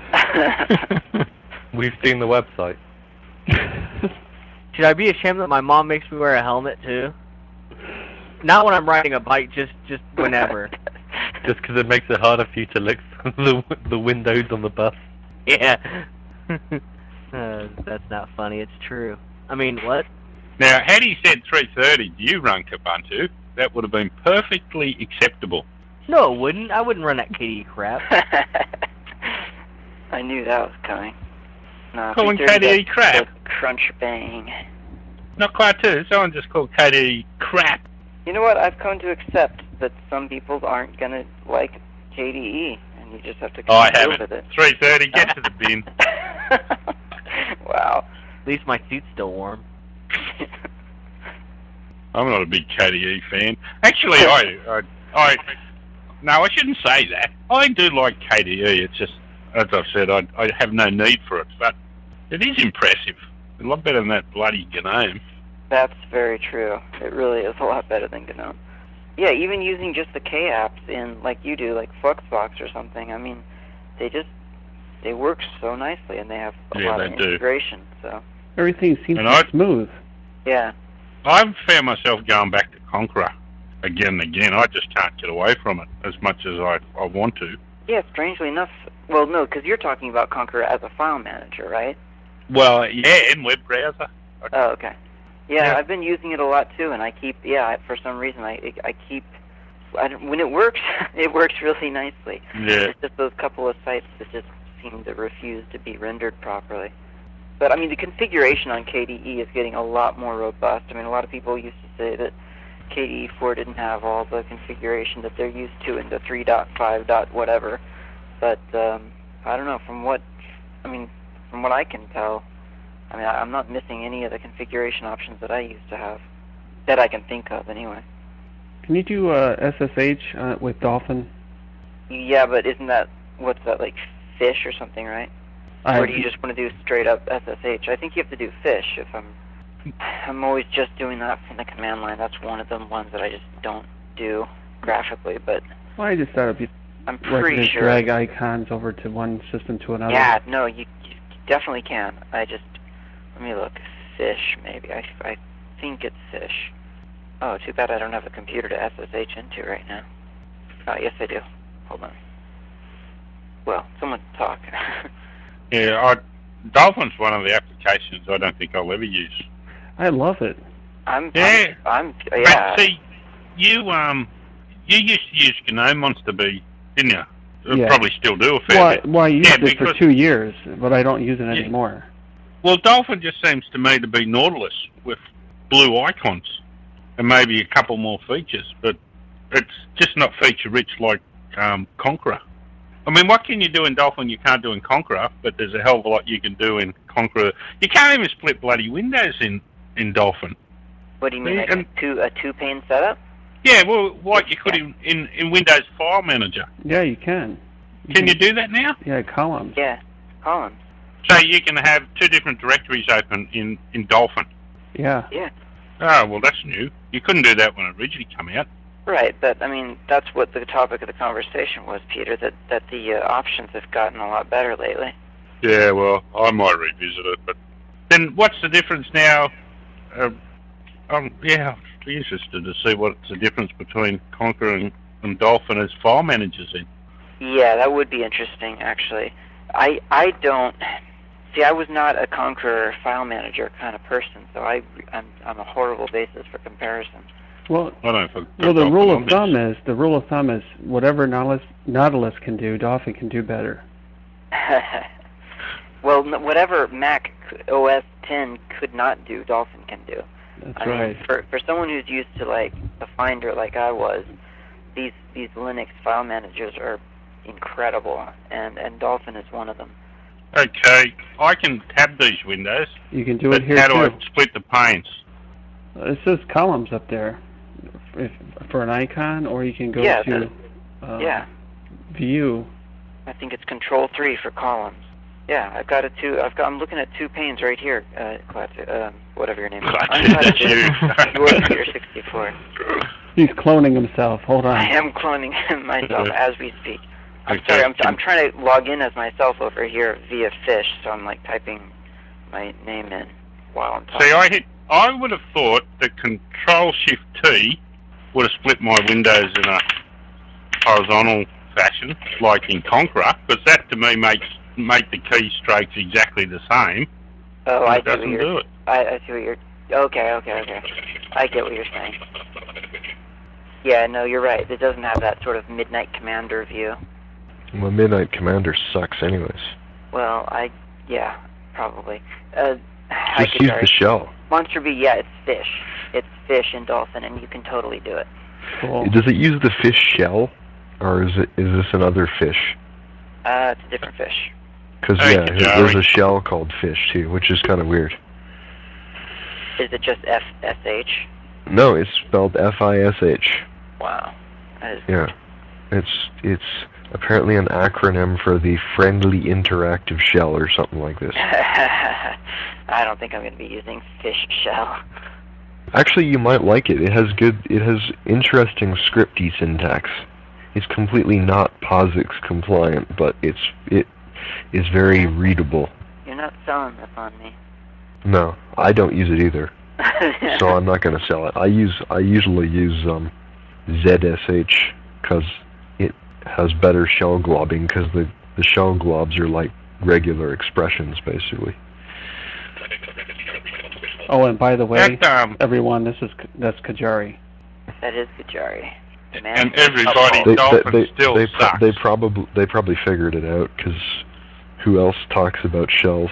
We've seen the website. Should I be ashamed that my mom makes me wear a helmet too? Not when I'm riding a bike, just whenever. Just because it makes it harder for you to lick the windows on the bus. Yeah. That's not funny. It's true. I mean, what? Now, had he said 330, do you run Kubuntu? That would have been perfectly acceptable. No, it wouldn't. I wouldn't run that KDE crap. I knew that was coming. No, Calling KDE crap. Crunch bang. Not quite too. Someone just called KDE crap. You know what? I've come to accept that some people aren't going to like KDE, and you just have to I deal haven't. with it. 3:30, get to the bin. Wow. At least my suit's still warm. I'm not a big KDE fan. Actually, no, I shouldn't say that. I do like KDE. It's just, as I've said, I have no need for it, but it is impressive. A lot better than that bloody GNOME. That's very true. It really is a lot better than GNOME. Yeah, even using just the K apps in, like you do, like Fluxbox or something, I mean, they work so nicely, and they have a lot of integration. So everything seems so smooth. Yeah. I've found myself going back to Conqueror again and again. I just can't get away from it as much as I want to. Yeah, strangely enough. Well, no, because you're talking about Conqueror as a file manager, right? Well, yeah, in web browser. Oh, okay. Yeah, I've been using it a lot too, and I keep, for some reason, when it works, it works really nicely. Yeah. It's just those couple of sites that just seem to refuse to be rendered properly. But, I mean, the configuration on KDE is getting a lot more robust. I mean, a lot of people used to say that KDE 4 didn't have all the configuration that they're used to in the 3.5. Whatever. But, I don't know, from what I can tell, I mean, I'm not missing any of the configuration options that I used to have, that I can think of anyway. Can you do SSH with Dolphin? Yeah, but isn't that, what's that, like fish or something, right? Or do you just want to do straight up SSH? I think you have to do fish. If I'm always just doing that from the command line. That's one of the ones that I just don't do graphically, but well, I just thought it'd be I'm pretty sure drag icons over to one system to another. Yeah, no, you definitely can. Let me look. Fish, maybe. I think it's fish. Oh, too bad I don't have a computer to SSH into right now. Oh, yes I do. Hold on. Well, someone talk. Yeah, Dolphin's one of the applications I don't think I'll ever use. I love it. Yeah. But see, you used to use GNOME Monster B, didn't you? Yeah. Probably still do a fair bit. Well, I used it for 2 years, but I don't use it anymore. Well, Dolphin just seems to me to be Nautilus with blue icons and maybe a couple more features, but it's just not feature-rich like Conqueror. I mean, what can you do in Dolphin you can't do in Conqueror, but there's a hell of a lot you can do in Conqueror. You can't even split bloody windows in Dolphin. What do you mean, like a two-pane setup? Yeah, well, what you could in Windows File Manager. Yeah, you can. Can you do that now? Yeah, columns. Yeah, columns. So you can have 2 different directories open in Dolphin. Yeah. Yeah. Oh, well, that's new. You couldn't do that when it originally came out. Right, but, I mean, that's what the topic of the conversation was, Peter, that the options have gotten a lot better lately. Yeah, well, I might revisit it, but then what's the difference now? I'd be interested to see what's the difference between Conqueror and Dolphin as file managers in. Yeah, that would be interesting, actually. I was not a Conqueror file manager kind of person, so I'm a horrible basis for comparison. Well, the rule of thumb is whatever Nautilus can do, Dolphin can do better. Well, whatever Mac OS 10 could not do, Dolphin can do. That's right. Mean, for someone who's used to like a Finder like I was, these Linux file managers are incredible, and Dolphin is one of them. Okay, I can tab these windows. You can do it here too. How do I split the panes? It says columns up there for an icon, or you can go to View. I think it's Control-3 for columns. Yeah, I'm looking at 2 panes right here. Whatever your name is. You're 64. He's cloning himself. Hold on. I am cloning myself as we speak. I'm sorry. I'm trying to log in as myself over here via Fish, so I'm like typing my name in while I'm talking. See, I would have thought that Control-Shift-T would have split my windows in a horizontal fashion, like in Conqueror, because that to me make the keystrokes exactly the same. Oh, I see what you're. Okay. I get what you're saying. Yeah, no, you're right. It doesn't have that sort of Midnight Commander view. Well, Midnight Commander sucks anyways. Well, yeah, probably. Just use the shell. Monster Bee, yeah, it's fish. It's fish and dolphin, and you can totally do it. Cool. Does it use the fish shell, or is this another fish? It's a different fish. Because, yeah, there's a shell called fish, too, which is kind of weird. Is it just FSH? No, it's spelled FISH. Wow. That is yeah. It's apparently an acronym for the Friendly Interactive Shell or something like this. I don't think I'm going to be using fish shell. Actually, you might like it. It has interesting scripty syntax. It's completely not POSIX compliant, but it is very readable. You're not selling this on me. No, I don't use it either. So I'm not going to sell it. I usually use ZSH because it has better shell globbing, because the shell globs are like regular expressions basically. Oh, and by the way, everyone, that's Kajari. That is Kajari. And everybody, dolphins still sucks. They probably figured it out, because who else talks about shells?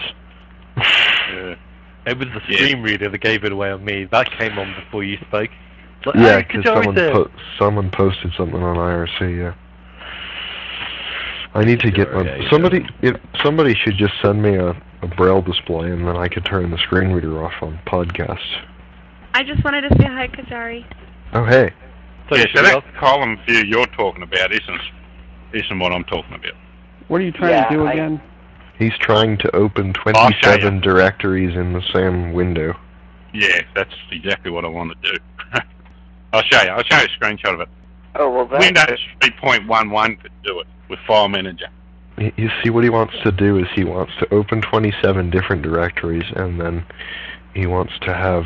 It was the screen reader that gave it away on me. That came on before you spoke. Like, yeah, because someone posted something on IRC. Yeah. I need to get somebody should just send me a braille display, and then I could turn the screen reader off on podcasts. I just wanted to say hi, Kajari. Oh, hey. So that column view you're talking about isn't what I'm talking about. What are you trying to do again? He's trying to open 27 directories in the same window. Yeah, that's exactly what I want to do. I'll show you a screenshot of it. Oh, well, Windows 3.11 could do it with File Manager. You see, what he wants to do is he wants to open 27 different directories, and then he wants to have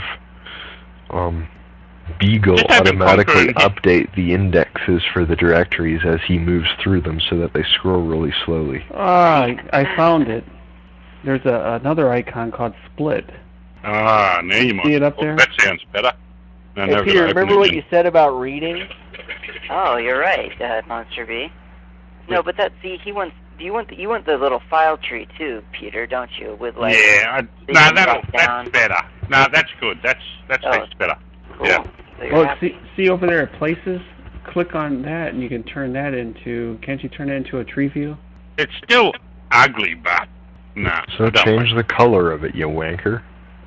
Beagle automatically update the indexes for the directories as he moves through them, so that they scroll really slowly. I found it. There's another icon called Split. Now you might see it up there. That sounds better. Hey, Peter, remember what you said about reading? Oh, you're right, Monster Bee. No, but you want the little file tree too, Peter, don't you? With like that's better. No, that's good. That tastes better. Cool. Yeah. Well, see over there at Places? Click on that, and you can turn that into. Can't you turn it into a tree view? It's still ugly, but no. So change the color of it, you wanker.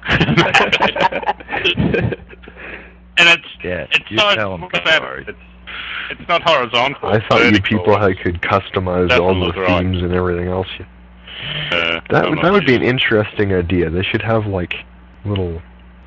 And it's not horizontal. I thought you people could customize all the themes and everything else. That would be an interesting idea. They should have like little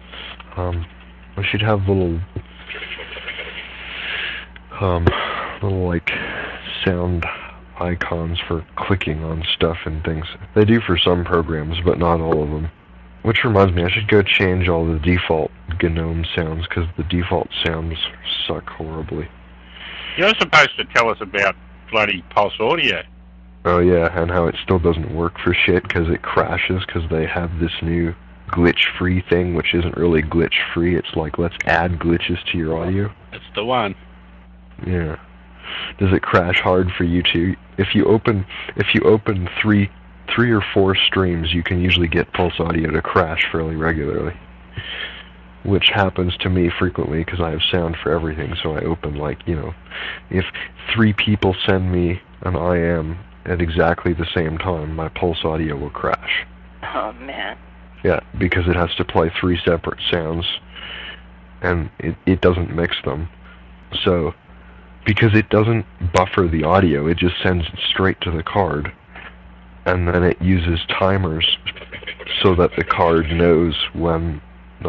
like sound icons for clicking on stuff and things. They do for some programs, but not all of them. Which reminds me, I should go change all the default GNOME sounds, because the default sounds suck horribly. You're supposed to tell us about bloody Pulse Audio. Oh yeah, and how it still doesn't work for shit because it crashes, because they have this new glitch-free thing, which isn't really glitch-free. It's like, let's add glitches to your audio. That's the one. Yeah. Does it crash hard for you too? If you open three or four streams, you can usually get Pulse Audio to crash fairly regularly, which happens to me frequently because I have sound for everything. So I open, like, if 3 people send me an IM at exactly the same time, my Pulse Audio will crash. Oh man. Yeah, because it has to play 3 separate sounds, and it doesn't mix them. So, because it doesn't buffer the audio, it just sends it straight to the card, and then it uses timers so that the card knows when,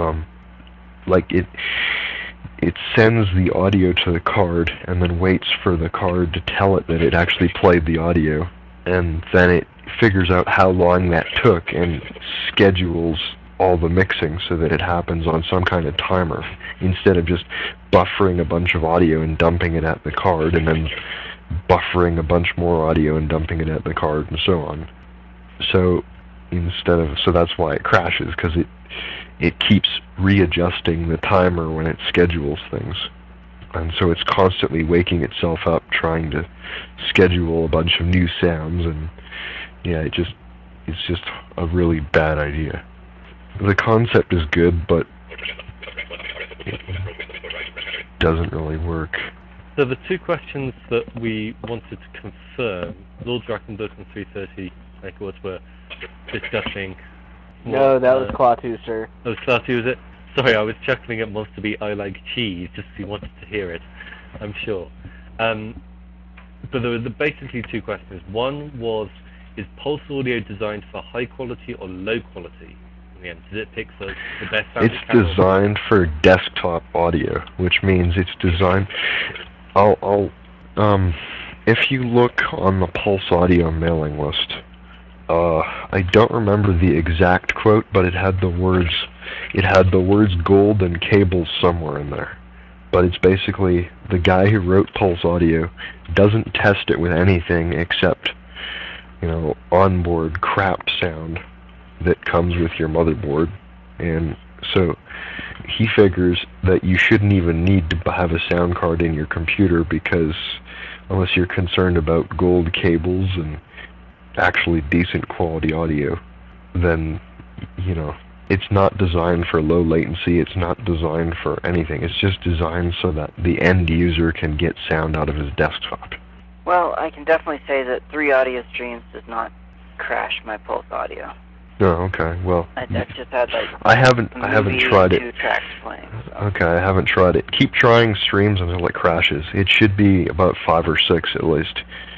it sends the audio to the card and then waits for the card to tell it that it actually played the audio, and then it figures out how long that took and schedules all the mixing so that it happens on some kind of timer, instead of just buffering a bunch of audio and dumping it at the card, and then buffering a bunch more audio and dumping it at the card, and so on. So that's why it crashes, because it keeps readjusting the timer when it schedules things, and so it's constantly waking itself up trying to schedule a bunch of new sounds, and yeah, it's just a really bad idea. The concept is good, but it doesn't really work. So the two questions that we wanted to confirm, Lord Drakenberg and 330 Records were discussing... No, that was Klaatu, sir. Oh, Klaatu, was it? Sorry, I was chuckling at Monster Beat I Like Cheese, just so you wanted to hear it, I'm sure. But there were basically two questions. One was, is Pulse Audio designed for high quality or low quality? In the end, does it pick the best sound? It's designed for desktop audio, which means it's designed... if you look on the Pulse Audio mailing list, I don't remember the exact quote, but it had the words gold and cables somewhere in there. But it's basically the guy who wrote Pulse Audio doesn't test it with anything except, onboard crap sound that comes with your motherboard. And so he figures that you shouldn't even need to have a sound card in your computer, because unless you're concerned about gold cables and actually decent quality audio, then, it's not designed for low latency, it's not designed for anything. It's just designed so that the end user can get sound out of his desktop. Well, I can definitely say that 3 audio streams does not crash my Pulse Audio. Oh, okay. Well, I just had I haven't tried it. 2 tracks playing. So. Okay, I haven't tried it. Keep trying streams until it crashes. It should be about 5 or 6 at least.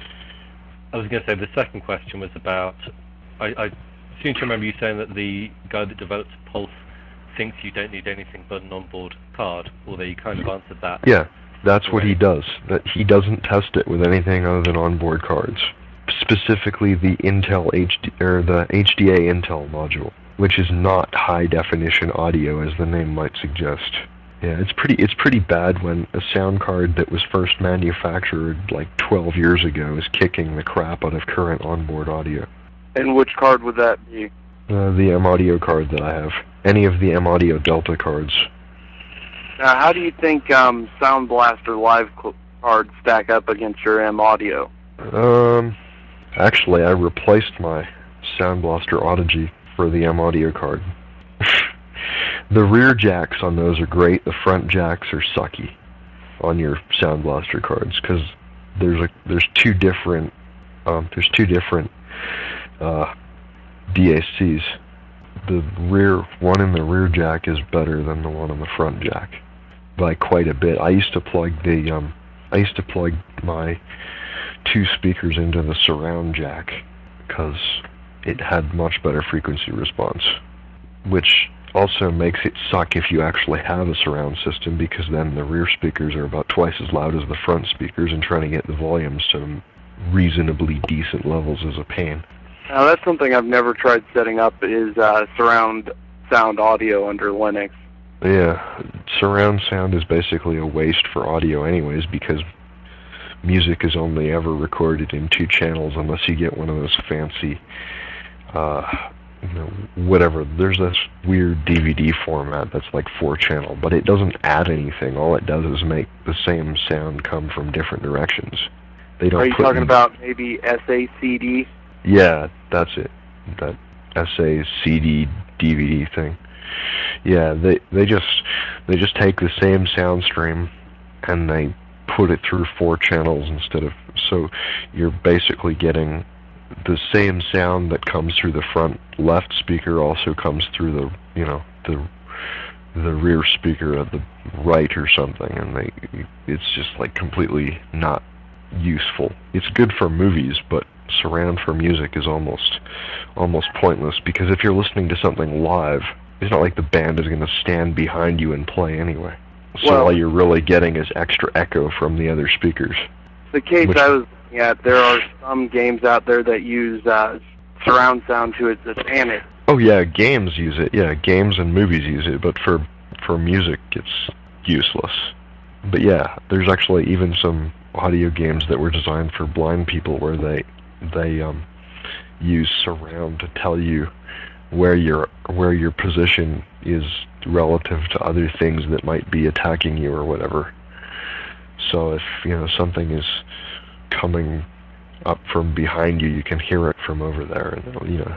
I was going to say the second question was about. I seem to remember you saying that the guy that developed Pulse thinks you don't need anything but an onboard card, although you kind of answered that. Yeah, that's what he does. That he doesn't test it with anything other than onboard cards. Specifically the Intel the HDA Intel module, which is not high definition audio as the name might suggest. Yeah, it's pretty bad when a sound card that was first manufactured like 12 years ago is kicking the crap out of current onboard audio. And which card would that be? The M-Audio card that I have. Any of the M-Audio Delta cards. Now, how do you think Sound Blaster Live cards stack up against your M-Audio? Actually, I replaced my Sound Blaster Audigy for the M-Audio card. The rear jacks on those are great. The front jacks are sucky on your Sound Blaster cards, because there's two different DACs. The one in the rear jack is better than the one on the front jack by quite a bit. I used to plug my 2 speakers into the surround jack because it had much better frequency response, which also makes it suck if you actually have a surround system, because then the rear speakers are about twice as loud as the front speakers, and trying to get the volumes to reasonably decent levels is a pain. Now, that's something I've never tried setting up, is surround sound audio under Linux. Yeah, surround sound is basically a waste for audio anyways, because music is only ever recorded in 2 channels unless you get one of those fancy, whatever. There's this weird DVD format that's like 4-channel, but it doesn't add anything. All it does is make the same sound come from different directions. They don't. Are you talking about maybe SACD? Yeah, that's it. That SACD DVD thing. Yeah, they just take the same sound stream and they put it through 4 channels instead of, so you're basically getting the same sound that comes through the front left speaker also comes through the rear speaker at the right or something, and it's just like completely not useful. It's good for movies, but surround for music is almost pointless, because if you're listening to something live, it's not like the band is going to stand behind you and play anyway. So all you're really getting is extra echo from the other speakers. The case I was looking at, there are some games out there that use surround sound to its advantage. Oh yeah, games use it. Yeah, games and movies use it, but for music it's useless. But yeah, there's actually even some audio games that were designed for blind people where they use surround to tell you where your position is relative to other things that might be attacking you or whatever. So if something is coming up from behind you, you can hear it from over there, and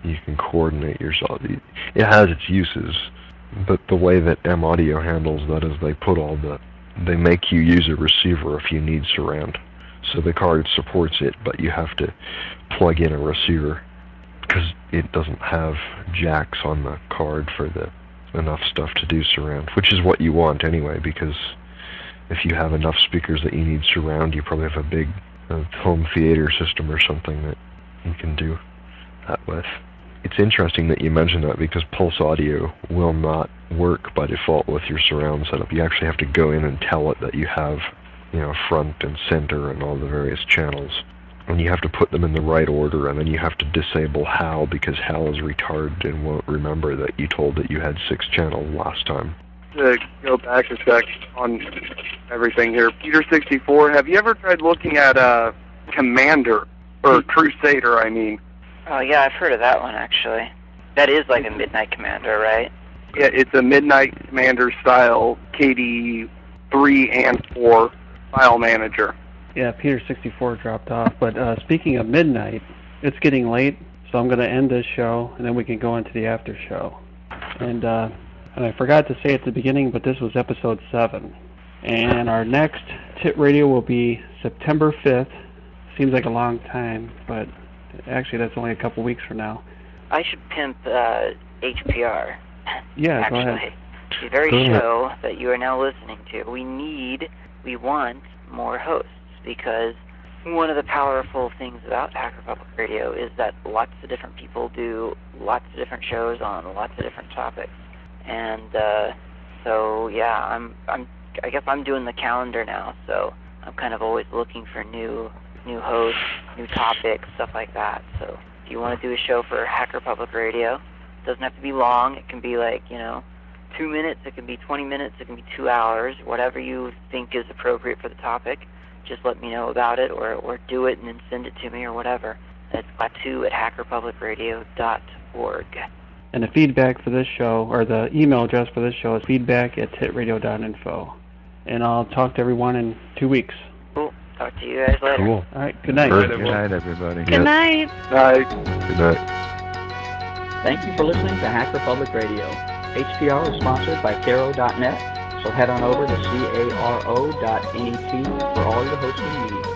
you can coordinate yourself. It has its uses, but the way that M Audio handles that is they make you use a receiver if you need surround. So the card supports it, but you have to plug in a receiver because it doesn't have jacks on the card for enough stuff to do surround, which is what you want anyway, because if you have enough speakers that you need surround, you probably have a big home theater system or something that you can do that with. It's interesting that you mentioned that because Pulse Audio will not work by default with your surround setup. You actually have to go in and tell it that you have, front and center and all the various channels. And you have to put them in the right order, and then you have to disable HAL because HAL is retarded and won't remember that you told it you had 6 channels last time. To go back a sec on everything here, Peter64, have you ever tried looking at Commander, or Crusader, I mean? Oh, yeah, I've heard of that one, actually. That is like a Midnight Commander, right? Yeah, it's a Midnight Commander style KD 3 and 4 file manager. Yeah, Peter64 dropped off, but speaking of Midnight, it's getting late, so I'm going to end this show, and then we can go into the after show. And I forgot to say at the beginning, but this was episode 7. And our next TIT Radio will be September 5th. Seems like a long time, but actually that's only a couple weeks from now. I should pimp HPR. Yeah, actually. Go ahead. The very show that you are now listening to. We want more hosts, because one of the powerful things about Hacker Public Radio is that lots of different people do lots of different shows on lots of different topics. And so yeah, I guess I'm doing the calendar now, so I'm kind of always looking for new hosts, new topics, stuff like that. So if you want to do a show for Hacker Public Radio, it doesn't have to be long. It can be like, 2 minutes, it can be 20 minutes, it can be 2 hours, whatever you think is appropriate for the topic. Just let me know about it, or do it and then send it to me or whatever. It's Klaatu@hackerpublicradio.org. And the feedback for this show, or the email address for this show is feedback@titradio.info. And I'll talk to everyone in 2 weeks. Cool. Talk to you guys later. Cool. All right, good night. Good night, everybody. Good night. Night. Good night. Thank you for listening to Hacker Public Radio. HPR is sponsored by Caro.net, so head on over to caro.net for all your hosting needs.